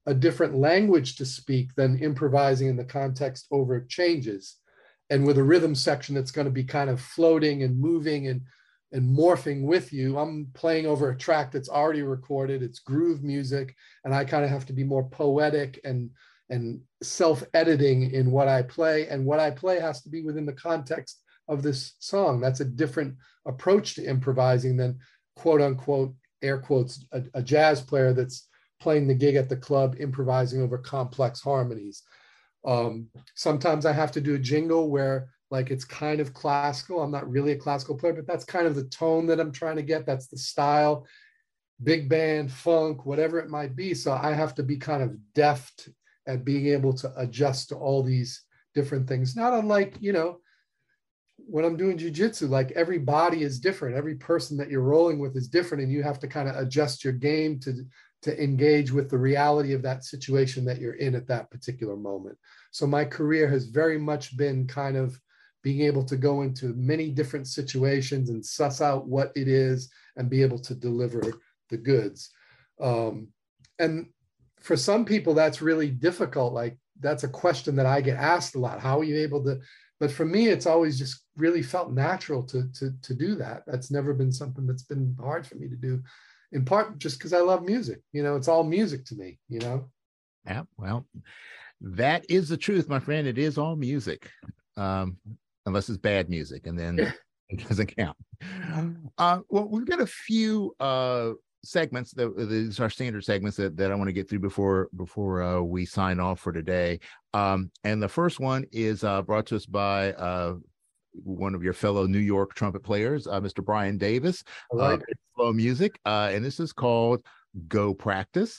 a different language to speak than improvising in the context over changes. And with a rhythm section that's going to be kind of floating and moving and, and morphing with you, I'm playing over a track that's already recorded, it's groove music, and I kind of have to be more poetic and, and self-editing in what I play. And what I play has to be within the context of this song. That's a different approach to improvising than, quote unquote, air quotes, a, a jazz player that's playing the gig at the club, improvising over complex harmonies. Um, sometimes I have to do a jingle where like it's kind of classical. I'm not really a classical player, but that's kind of the tone that I'm trying to get. That's the style, big band, funk, whatever it might be. So I have to be kind of deft at being able to adjust to all these different things. Not unlike, you know, when I'm doing jujitsu, like every body is different. Every person that you're rolling with is different, and you have to kind of adjust your game to, to engage with the reality of that situation that you're in at that particular moment. So my career has very much been kind of being able to go into many different situations and suss out what it is and be able to deliver the goods. Um, and for some people, that's really difficult. Like that's a question that I get asked a lot. How are you able to, but for me, it's always just really felt natural to, to, to do that. That's never been something that's been hard for me to do, in part just because I love music. You know, it's all music to me, you know? Yeah, well, that is the truth, my friend. It is all music, um, unless it's bad music, and then it doesn't count. Uh, well, we've got a few uh, segments that these are standard segments that, that I want to get through before before uh, we sign off for today. Um, and the first one is uh, brought to us by uh, one of your fellow New York trumpet players, uh, Mister Brian Davis, I like uh, it. Flow Music, uh, and this is called Go Practice.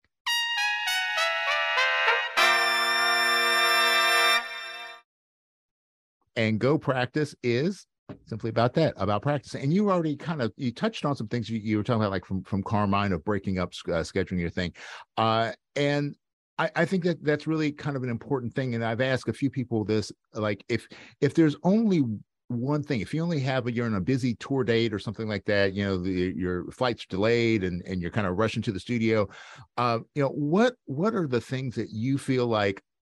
And Go Practice is simply about that, about practice. And you already kind of, you touched on some things you, you were talking about, like from, from Carmine, of breaking up, uh, scheduling your thing. Uh, and I, I think that that's really kind of an important thing. And I've asked a few people this, like if, if there's only one thing, if you only have a, you're on a busy tour date or something like that, you know, the, your flight's delayed and, and you're kind of rushing to the studio, uh, you know, what, what are the things that you feel like,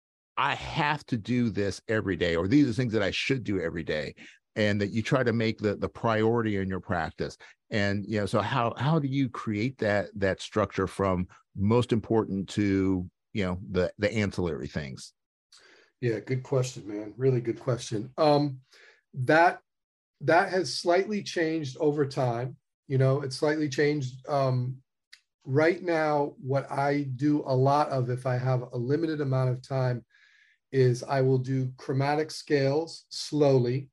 I have to do this every day, or these are things that I should do every day, and that you try to make the, the priority in your practice? And, you know, so how, how do you create that, that structure from most important to, you know, the, the ancillary things? Yeah, good question, man. Really good question. Um, that, that has slightly changed over time. You know, it's slightly changed. Um, right now, what I do a lot of, if I have a limited amount of time, is I will do chromatic scales slowly.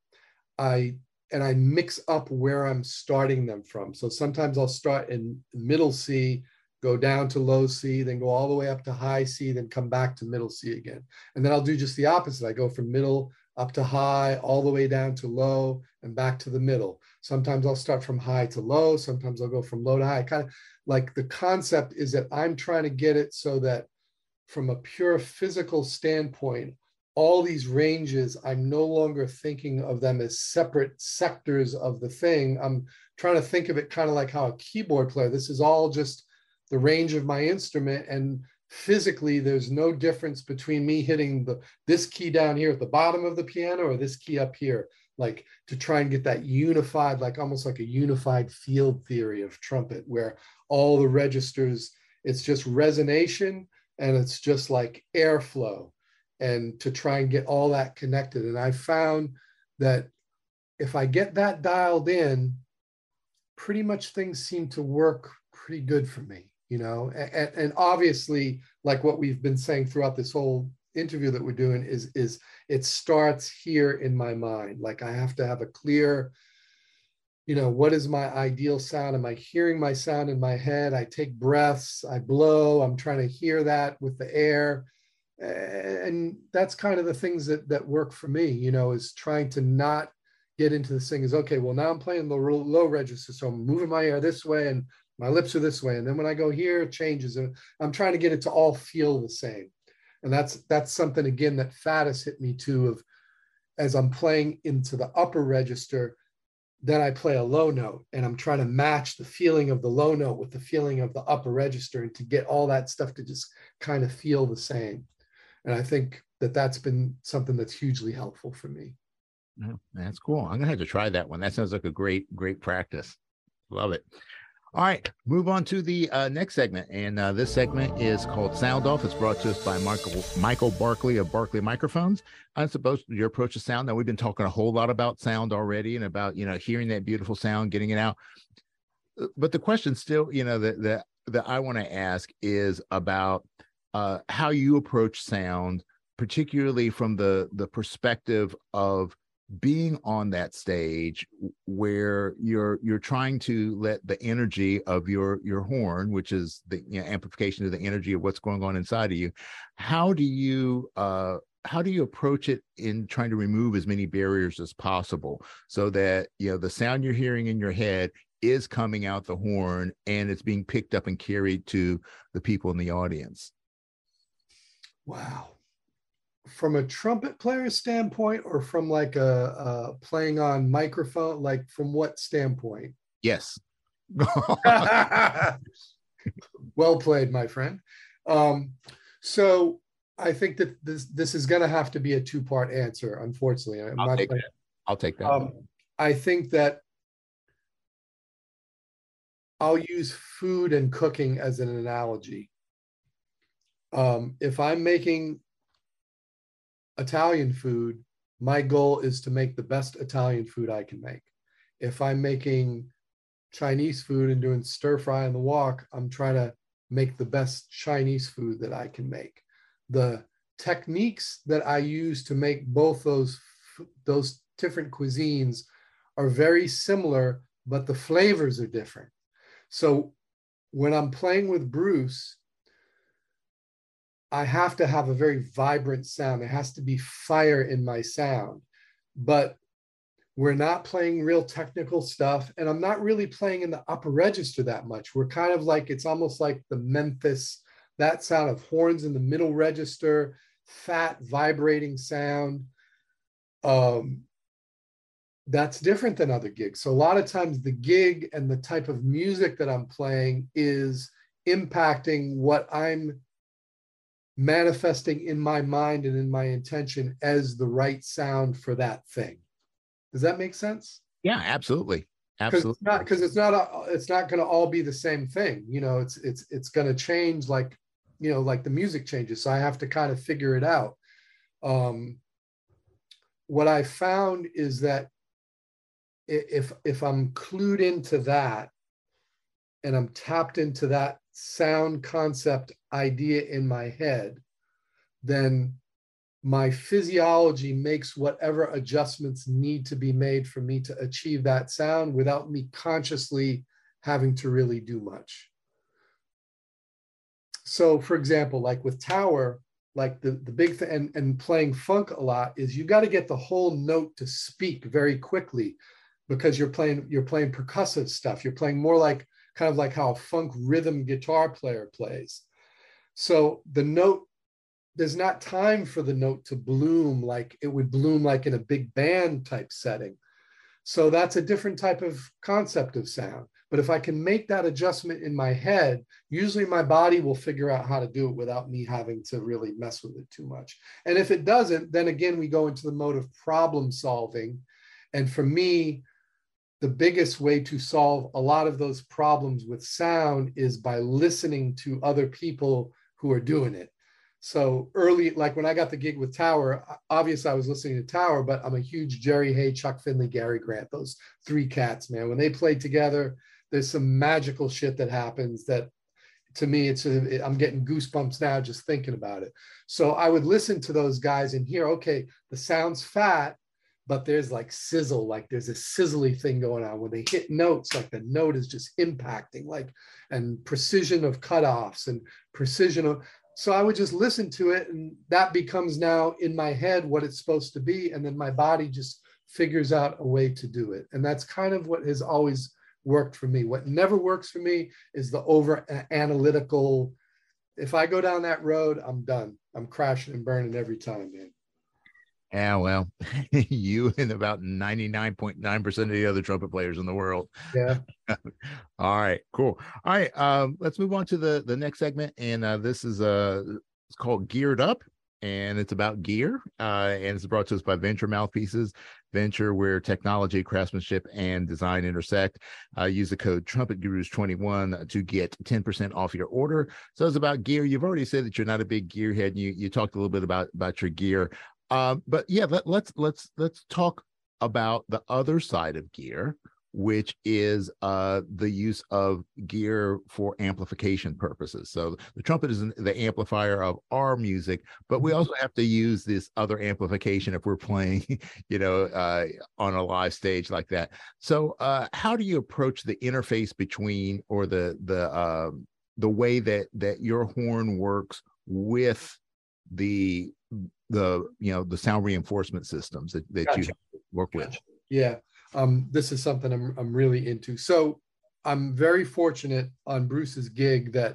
I and I mix up where I'm starting them from. So sometimes I'll start in middle C, go down to low C, then go all the way up to high C, then come back to middle C again. And then I'll do just the opposite. I go from middle up to high, all the way down to low, and back to the middle. Sometimes I'll start from high to low. Sometimes I'll go from low to high. Kind of like the concept is that I'm trying to get it so that from a pure physical standpoint, all these ranges, I'm no longer thinking of them as separate sectors of the thing. I'm trying to think of it kind of like how a keyboard player, this is all just the range of my instrument. And physically, there's no difference between me hitting the this key down here at the bottom of the piano or this key up here, like to try and get that unified, like almost like a unified field theory of trumpet, where all the registers, it's just resonation, and it's just like airflow, and to try and get all that connected. And I found that if I get that dialed in, pretty much things seem to work pretty good for me, you know? And, and obviously, like what we've been saying throughout this whole interview that we're doing is, is it starts here in my mind. Like I have to have a clear, you know, what is my ideal sound? Am I hearing my sound in my head? I take breaths, I blow, I'm trying to hear that with the air. And that's kind of the things that, that work for me, you know, is trying to not get into this thing is, okay, well, now I'm playing the low register. So I'm moving my air this way and my lips are this way. And then when I go here, it changes. And I'm trying to get it to all feel the same. And that's, that's something, again, that Faddis hit me too, of as I'm playing into the upper register, then I play a low note and I'm trying to match the feeling of the low note with the feeling of the upper register and to get all that stuff to just kind of feel the same. And I think that that's been something that's hugely helpful for me. Yeah, that's cool. I'm gonna have to try that one. That sounds like a great, great practice. Love it. All right, move on to the uh, next segment. And uh, this segment is called Sound Off. It's brought to us by Michael Michael Barkley of Barkley Microphones. I'm supposed to your approach to sound. Now, we've been talking a whole lot about sound already and about, you know, hearing that beautiful sound, getting it out. But the question still, you know, that that, that I want to ask is about uh, how you approach sound, particularly from the the perspective of being on that stage where you're you're trying to let the energy of your your horn, which is the, you know, amplification of the energy of what's going on inside of you, how do you uh how do you approach it in trying to remove as many barriers as possible so that, you know, the sound you're hearing in your head is coming out the horn and it's being picked up and carried to the people in the audience? Wow. From a trumpet player standpoint, or from like a, a playing on microphone, like from what standpoint? Yes. Well played, my friend. Um, so I think that this this is going to have to be a two-part answer, unfortunately. I'm I'll not take playing. that. I'll take that. Um, I think that I'll use food and cooking as an analogy. Um, if I'm making Italian food, my goal is to make the best Italian food I can make. If I'm making Chinese food and doing stir fry in the wok, I'm trying to make the best Chinese food that I can make. The techniques that I use to make both those, those different cuisines are very similar, but the flavors are different. So when I'm playing with Bruce, I have to have a very vibrant sound. There has to be fire in my sound, but we're not playing real technical stuff. And I'm not really playing in the upper register that much. We're kind of like, it's almost like the Memphis, that sound of horns in the middle register, fat vibrating sound. Um, that's different than other gigs. So a lot of times the gig and the type of music that I'm playing is impacting what I'm manifesting in my mind and in my intention as the right sound for that thing. Does that make sense? Yeah, absolutely. Absolutely. Because it's not, a, it's not going to all be the same thing. You know, it's, it's, it's going to change like, you know, like the music changes. So I have to kind of figure it out. Um, what I found is that if, if I'm clued into that and I'm tapped into that sound concept idea in my head, then my physiology makes whatever adjustments need to be made for me to achieve that sound without me consciously having to really do much. So for example, like with Tower, like the, the big thing, and, and playing funk a lot, is you got to get the whole note to speak very quickly, because you're playing, you're playing percussive stuff. You're playing more like, kind of like how a funk rhythm guitar player plays. So the note, there's not time for the note to bloom like it would bloom like in a big band type setting. So that's a different type of concept of sound. But if I can make that adjustment in my head, usually my body will figure out how to do it without me having to really mess with it too much. And if it doesn't, then again, we go into the mode of problem solving. And for me, the biggest way to solve a lot of those problems with sound is by listening to other people who are doing it. So early, like when I got the gig with Tower, obviously I was listening to Tower, but I'm a huge Jerry Hay, Chuck Finley, Gary Grant, those three cats, man. When they play together, there's some magical shit that happens that, to me, it's a, I'm getting goosebumps now just thinking about it. So I would listen to those guys and hear, okay, the sound's fat, but there's like sizzle, like there's a sizzly thing going on when they hit notes, like the note is just impacting, like, and precision of cutoffs and precision of, so I would just listen to it, and that becomes now in my head what it's supposed to be. And then my body just figures out a way to do it. And that's kind of what has always worked for me. What never works for me is the over analytical. If I go down that road, I'm done. I'm crashing and burning every time, man. Yeah, well, you and about ninety-nine point nine percent of the other trumpet players in the world. Yeah. All right, cool. All right, um, let's move on to the the next segment, and uh, this is uh, it's called Geared Up, and it's about gear, uh, and it's brought to us by Venture Mouthpieces. Venture, where technology, craftsmanship, and design intersect. Uh, use the code Trumpet Gurus twenty-one to get ten percent off your order. So it's about gear. You've already said that you're not a big gearhead. And you you talked a little bit about about your gear. Um, but yeah, let, let's let's let's talk about the other side of gear, which is uh, the use of gear for amplification purposes. So the trumpet is the amplifier of our music, but we also have to use this other amplification if we're playing, you know, uh, on a live stage like that. So uh, how do you approach the interface between, or the the uh, the way that that your horn works with the the you know the sound reinforcement systems that, that Gotcha. you work with? Gotcha. Yeah, um, this is something I'm I'm really into. So I'm very fortunate on Bruce's gig that,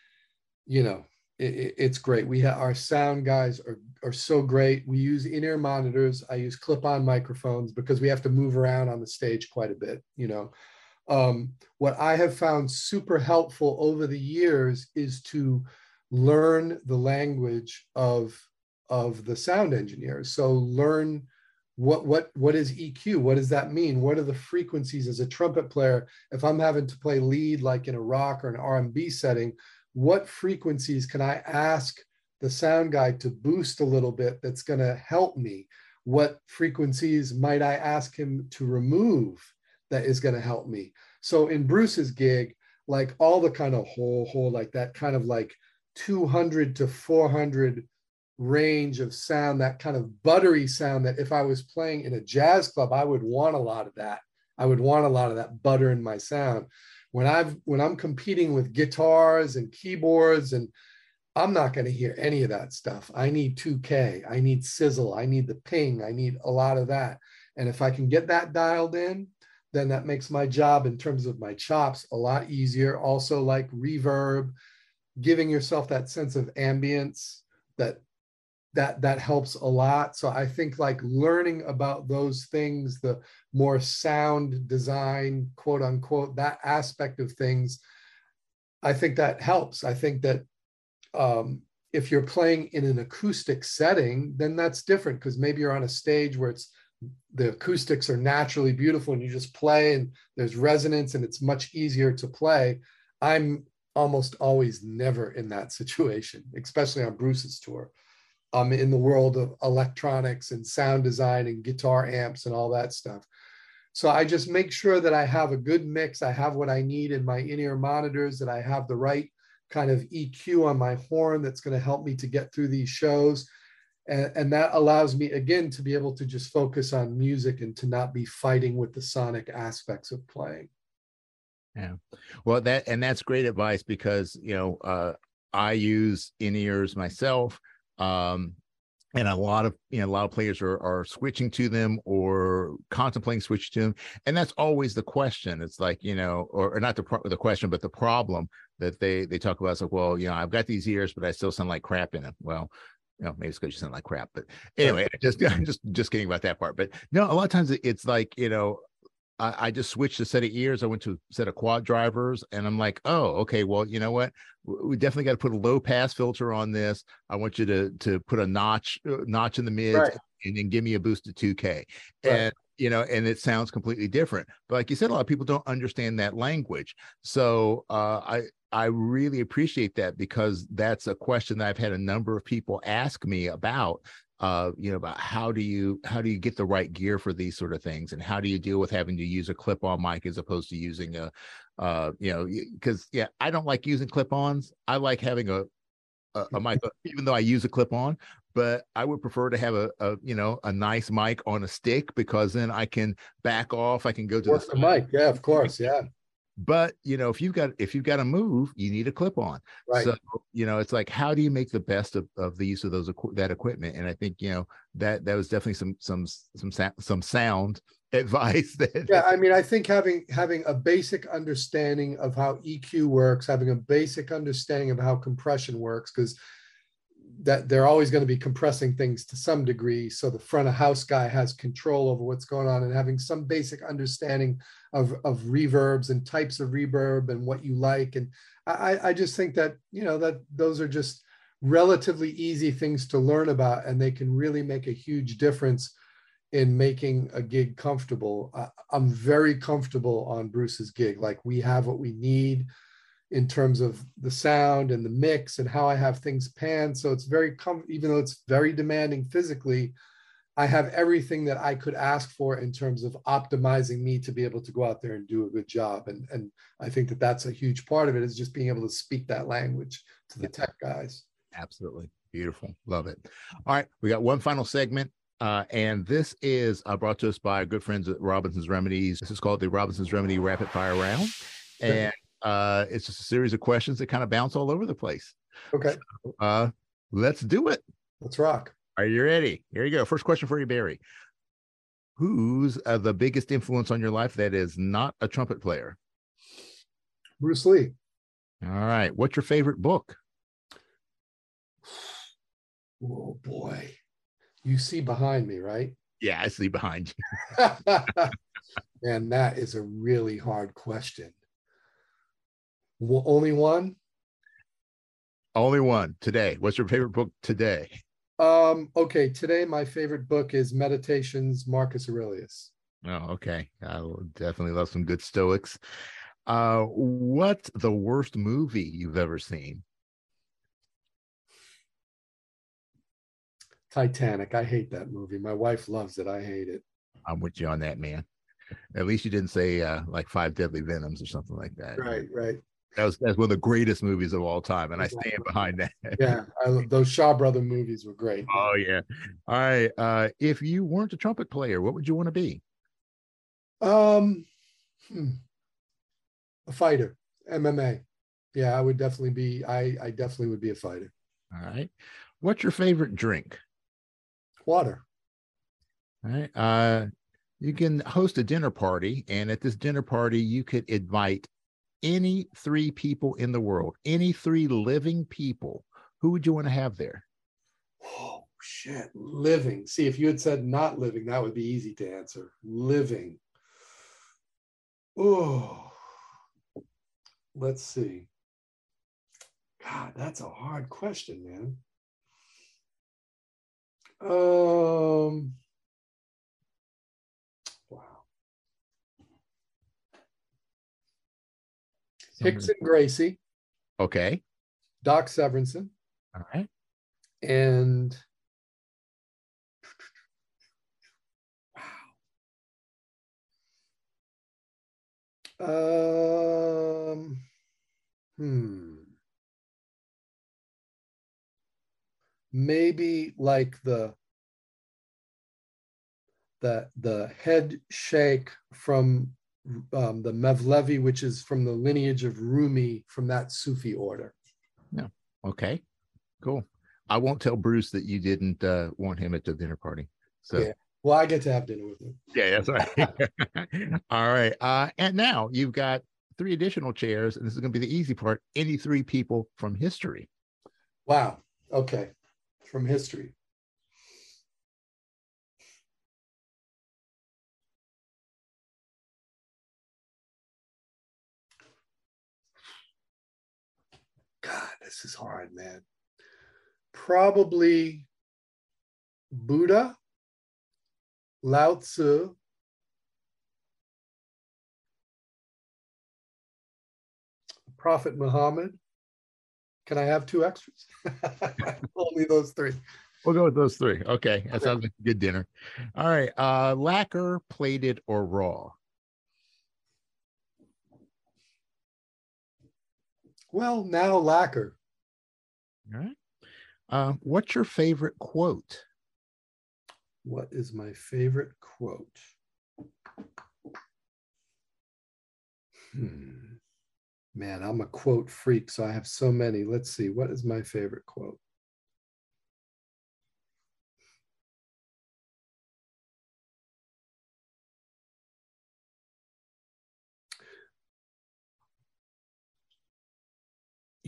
you know, it, it's great. We have our sound guys are are so great. We use in-ear monitors. I use clip-on microphones because we have to move around on the stage quite a bit. You know, um, what I have found super helpful over the years is to learn the language of of the sound engineers. So learn what what what is E Q? What does that mean? What are the frequencies as a trumpet player? If I'm having to play lead like in a rock or an R and B setting, what frequencies can I ask the sound guy to boost a little bit that's going to help me? What frequencies might I ask him to remove that is going to help me? So in Bruce's gig, like all the kind of whole whole like that kind of like two hundred to four hundred range of sound, that kind of buttery sound that if I was playing in a jazz club, I would want a lot of that. I would want a lot of that butter in my sound. When I've when I'm competing with guitars and keyboards, and I'm not going to hear any of that stuff. I need two K, I need sizzle, I need the ping, I need a lot of that. And if I can get that dialed in, then that makes my job in terms of my chops a lot easier. Also, like reverb, giving yourself that sense of ambience, that that that helps a lot. So I think like learning about those things, the more sound design, quote unquote, that aspect of things, I think that helps. I think that um, if you're playing in an acoustic setting, then that's different, because maybe you're on a stage where it's the acoustics are naturally beautiful and you just play and there's resonance and it's much easier to play. I'm almost always never in that situation, especially on Bruce's tour. I'm in the world of electronics and sound design and guitar amps and all that stuff. So I just make sure that I have a good mix. I have what I need in my in-ear monitors, that I have the right kind of E Q on my horn that's going to help me to get through these shows. And, and that allows me, again, to be able to just focus on music and to not be fighting with the sonic aspects of playing. Yeah. Well, that, and that's great advice, because, you know, uh, I use in-ears myself. Um, and a lot of, you know, a lot of players are, are switching to them or contemplating switching to them. And that's always the question. It's like, you know, or, or not the, pro- the question, but the problem that they, they talk about. It's like, well, you know, I've got these ears, but I still sound like crap in them. Well, you know, maybe it's because you sound like crap, but anyway, just, just, just kidding about that part. But no, a lot of times it's like, you know, I, I just switched a set of ears. I went to a set of quad drivers, and I'm like, oh, okay, well, you know what? We definitely got to put a low pass filter on this. I want you to to put a notch uh, notch in the mids, right, and then give me a boost to two K. Right. And you know, and it sounds completely different. But like you said, a lot of people don't understand that language. So uh, I I really appreciate that, because that's a question that I've had a number of people ask me about. Uh, you know, about how do you how do you get the right gear for these sort of things, and how do you deal with having to use a clip-on mic as opposed to using a, uh, you know, because yeah, I don't like using clip-ons. I like having a a, a mic, even though I use a clip-on, but I would prefer to have a, a you know a nice mic on a stick, because then I can back off. I can go to Work the, the mic, yeah, of course, yeah. But you know, if you've got if you've got to move, you need a clip-on. Right. So you know, it's like, how do you make the best of, of the use of those that equipment? And I think, you know, that that was definitely some some some some sound advice. That yeah, I mean, I think having having a basic understanding of how E Q works, having a basic understanding of how compression works, because that they're always going to be compressing things to some degree. So the front of house guy has control over what's going on and having some basic understanding of, of reverbs and types of reverb and what you like. And I, I just think that, you know, that those are just relatively easy things to learn about, and they can really make a huge difference in making a gig comfortable. I, I'm very comfortable on Bruce's gig. Like, we have what we need in terms of the sound and the mix and how I have things panned. So it's very, com- even though it's very demanding physically, I have everything that I could ask for in terms of optimizing me to be able to go out there and do a good job. And, and I think that that's a huge part of it, is just being able to speak that language to the tech guys. Absolutely. Beautiful. Love it. All right. We got one final segment. Uh, and this is uh, brought to us by our good friends at Robinson's Remedies. This is called the Robinson's Remedy Rapid Fire Round. And uh, it's just a series of questions that kind of bounce all over the place. Okay. So, uh, let's do it. Let's rock. Are you ready? Here you go. First question for you, Barry. Who's uh, the biggest influence on your life that is not a trumpet player? Bruce Lee. All right. What's your favorite book? Oh, boy. You see behind me, right? Yeah, I see behind you. Man, that is a really hard question. Well, only one? Only one today. What's your favorite book today? Um, okay, today my favorite book is Meditations, Marcus Aurelius. Oh, okay. I will definitely love some good Stoics. Uh, what's the worst movie you've ever seen? Titanic. I hate that movie. My wife loves it. I hate it. I'm with you on that, man. At least you didn't say uh, like Five Deadly Venoms or something like that. Right, right. That was that's one of the greatest movies of all time, and I stand behind that. Yeah, I, those Shaw Brother movies were great. Oh yeah. All right. Uh, if you weren't a trumpet player, what would you want to be? Um, hmm. A fighter, M M A. Yeah, I would definitely be. I I definitely would be a fighter. All right. What's your favorite drink? Water. All right. Uh, you can host a dinner party, and at this dinner party, you could invite any three people in the world, any three living people. Who would you want to have there? Oh, shit. Living. See, if you had said not living, that would be easy to answer. Living. Oh, let's see. God, that's a hard question, man. Um, wow. Hickson Gracie. Okay. Doc Severinsen. All right. And wow. Um, hmm. Maybe like the the the head sheikh from um, the Mevlevi, which is from the lineage of Rumi, from that Sufi order. Yeah. Okay. Cool. I won't tell Bruce that you didn't uh, want him at the dinner party. So yeah. Well, I get to have dinner with him. Yeah, that's right. All right. Uh, and now you've got three additional chairs, and this is going to be the easy part. Any three people from history. Wow. Okay. From history. God, this is hard, man. Probably Buddha, Lao Tzu, Prophet Muhammad. Can I have two extras? Only those three. We'll go with those three. Okay. That sounds like a good dinner. All right. Uh, lacquer, plated, or raw? Well, now lacquer. All right. Uh, what's your favorite quote? What is my favorite quote? Hmm. Man, I'm a quote freak, so I have so many. Let's see. What is my favorite quote?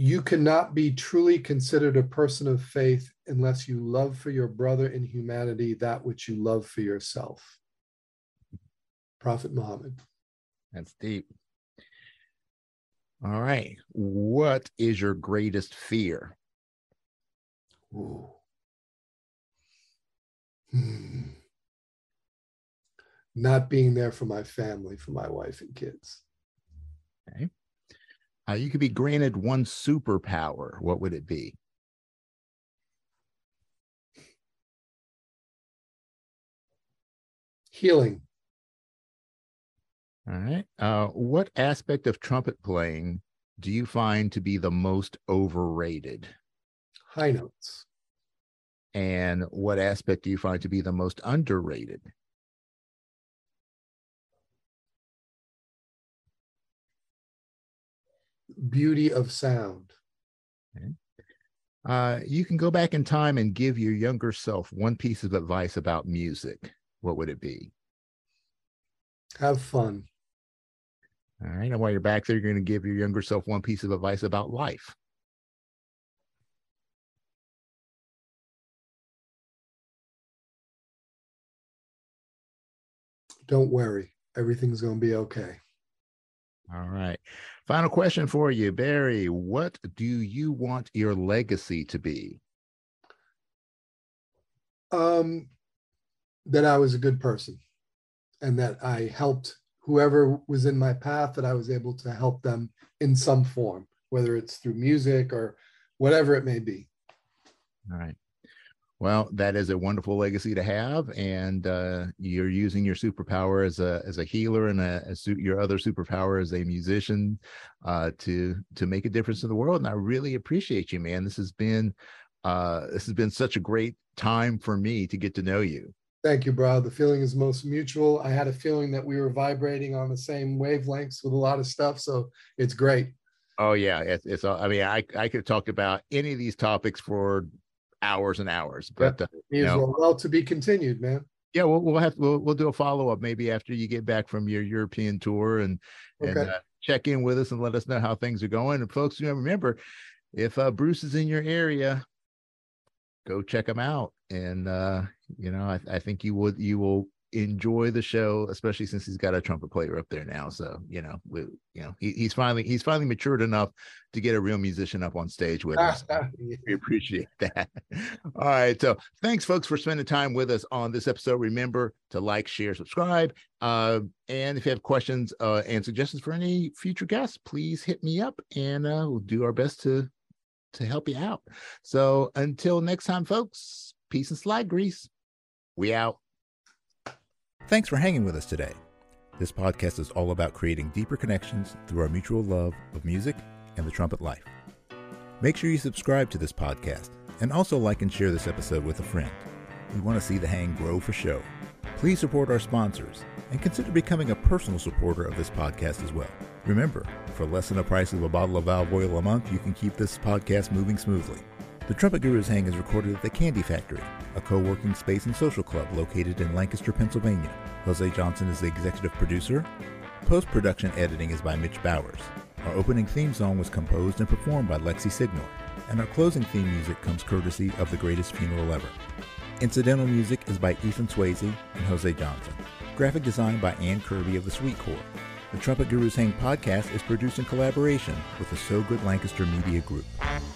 You cannot be truly considered a person of faith unless you love for your brother in humanity that which you love for yourself. Prophet Muhammad. That's deep. All right. What is your greatest fear? Ooh. Hmm. Not being there for my family, for my wife and kids. Okay. Uh, you could be granted one superpower. What would it be? Healing. All right. Uh, what aspect of trumpet playing do you find to be the most overrated? High notes. And what aspect do you find to be the most underrated? Beauty of sound. Okay. Uh, you can go back in time and give your younger self one piece of advice about music. What would it be? Have fun. All right. And while you're back there, you're going to give your younger self one piece of advice about life. Don't worry. Everything's going to be okay. All right. Final question for you, Barry. What do you want your legacy to be? Um, that I was a good person and that I helped whoever was in my path, that I was able to help them in some form, whether it's through music or whatever it may be. All right. Well, that is a wonderful legacy to have, and uh, you're using your superpower as a as a healer and a, a su- your other superpower as a musician uh, to to make a difference in the world. And I really appreciate you, man. This has been uh, this has been such a great time for me to get to know you. Thank you, bro. The feeling is most mutual. I had a feeling that we were vibrating on the same wavelengths with a lot of stuff, so it's great. Oh yeah, it's, it's I mean, I I could talk about any of these topics for hours and hours, but yep. uh, you know, well, well to be continued, man. Yeah, we'll we'll have we'll we'll do a follow up maybe after you get back from your European tour and and okay. uh, check in with us and let us know how things are going. And folks, you know, remember, if uh, Bruce is in your area, go check him out. And uh, you know, I, I think you would you will enjoy the show, especially since he's got a trumpet player up there now. So you know, we, you know, he, he's finally he's finally matured enough to get a real musician up on stage with us. We appreciate that. All right, so thanks, folks, for spending time with us on this episode. Remember to like, share, subscribe, uh, and if you have questions uh, and suggestions for any future guests, please hit me up, and uh, we'll do our best to to help you out. So until next time, folks, peace and slide grease. We out. Thanks for hanging with us today. This podcast is all about creating deeper connections through our mutual love of music and the trumpet life. Make sure you subscribe to this podcast and also like and share this episode with a friend. We want to see the hang grow for show. Please support our sponsors and consider becoming a personal supporter of this podcast as well. Remember, for less than the price of a bottle of valve oil a month, you can keep this podcast moving smoothly. The Trumpet Gurus Hang is recorded at the Candy Factory, a co-working space and social club located in Lancaster, Pennsylvania. Jose Johnson is the executive producer. Post-production editing is by Mitch Bowers. Our opening theme song was composed and performed by Lexi Signor, and our closing theme music comes courtesy of The Greatest Funeral Ever. Incidental music is by Ethan Swayze and Jose Johnson. Graphic design by Ann Kirby of the Sweet Corps. The Trumpet Gurus Hang podcast is produced in collaboration with the So Good Lancaster Media Group.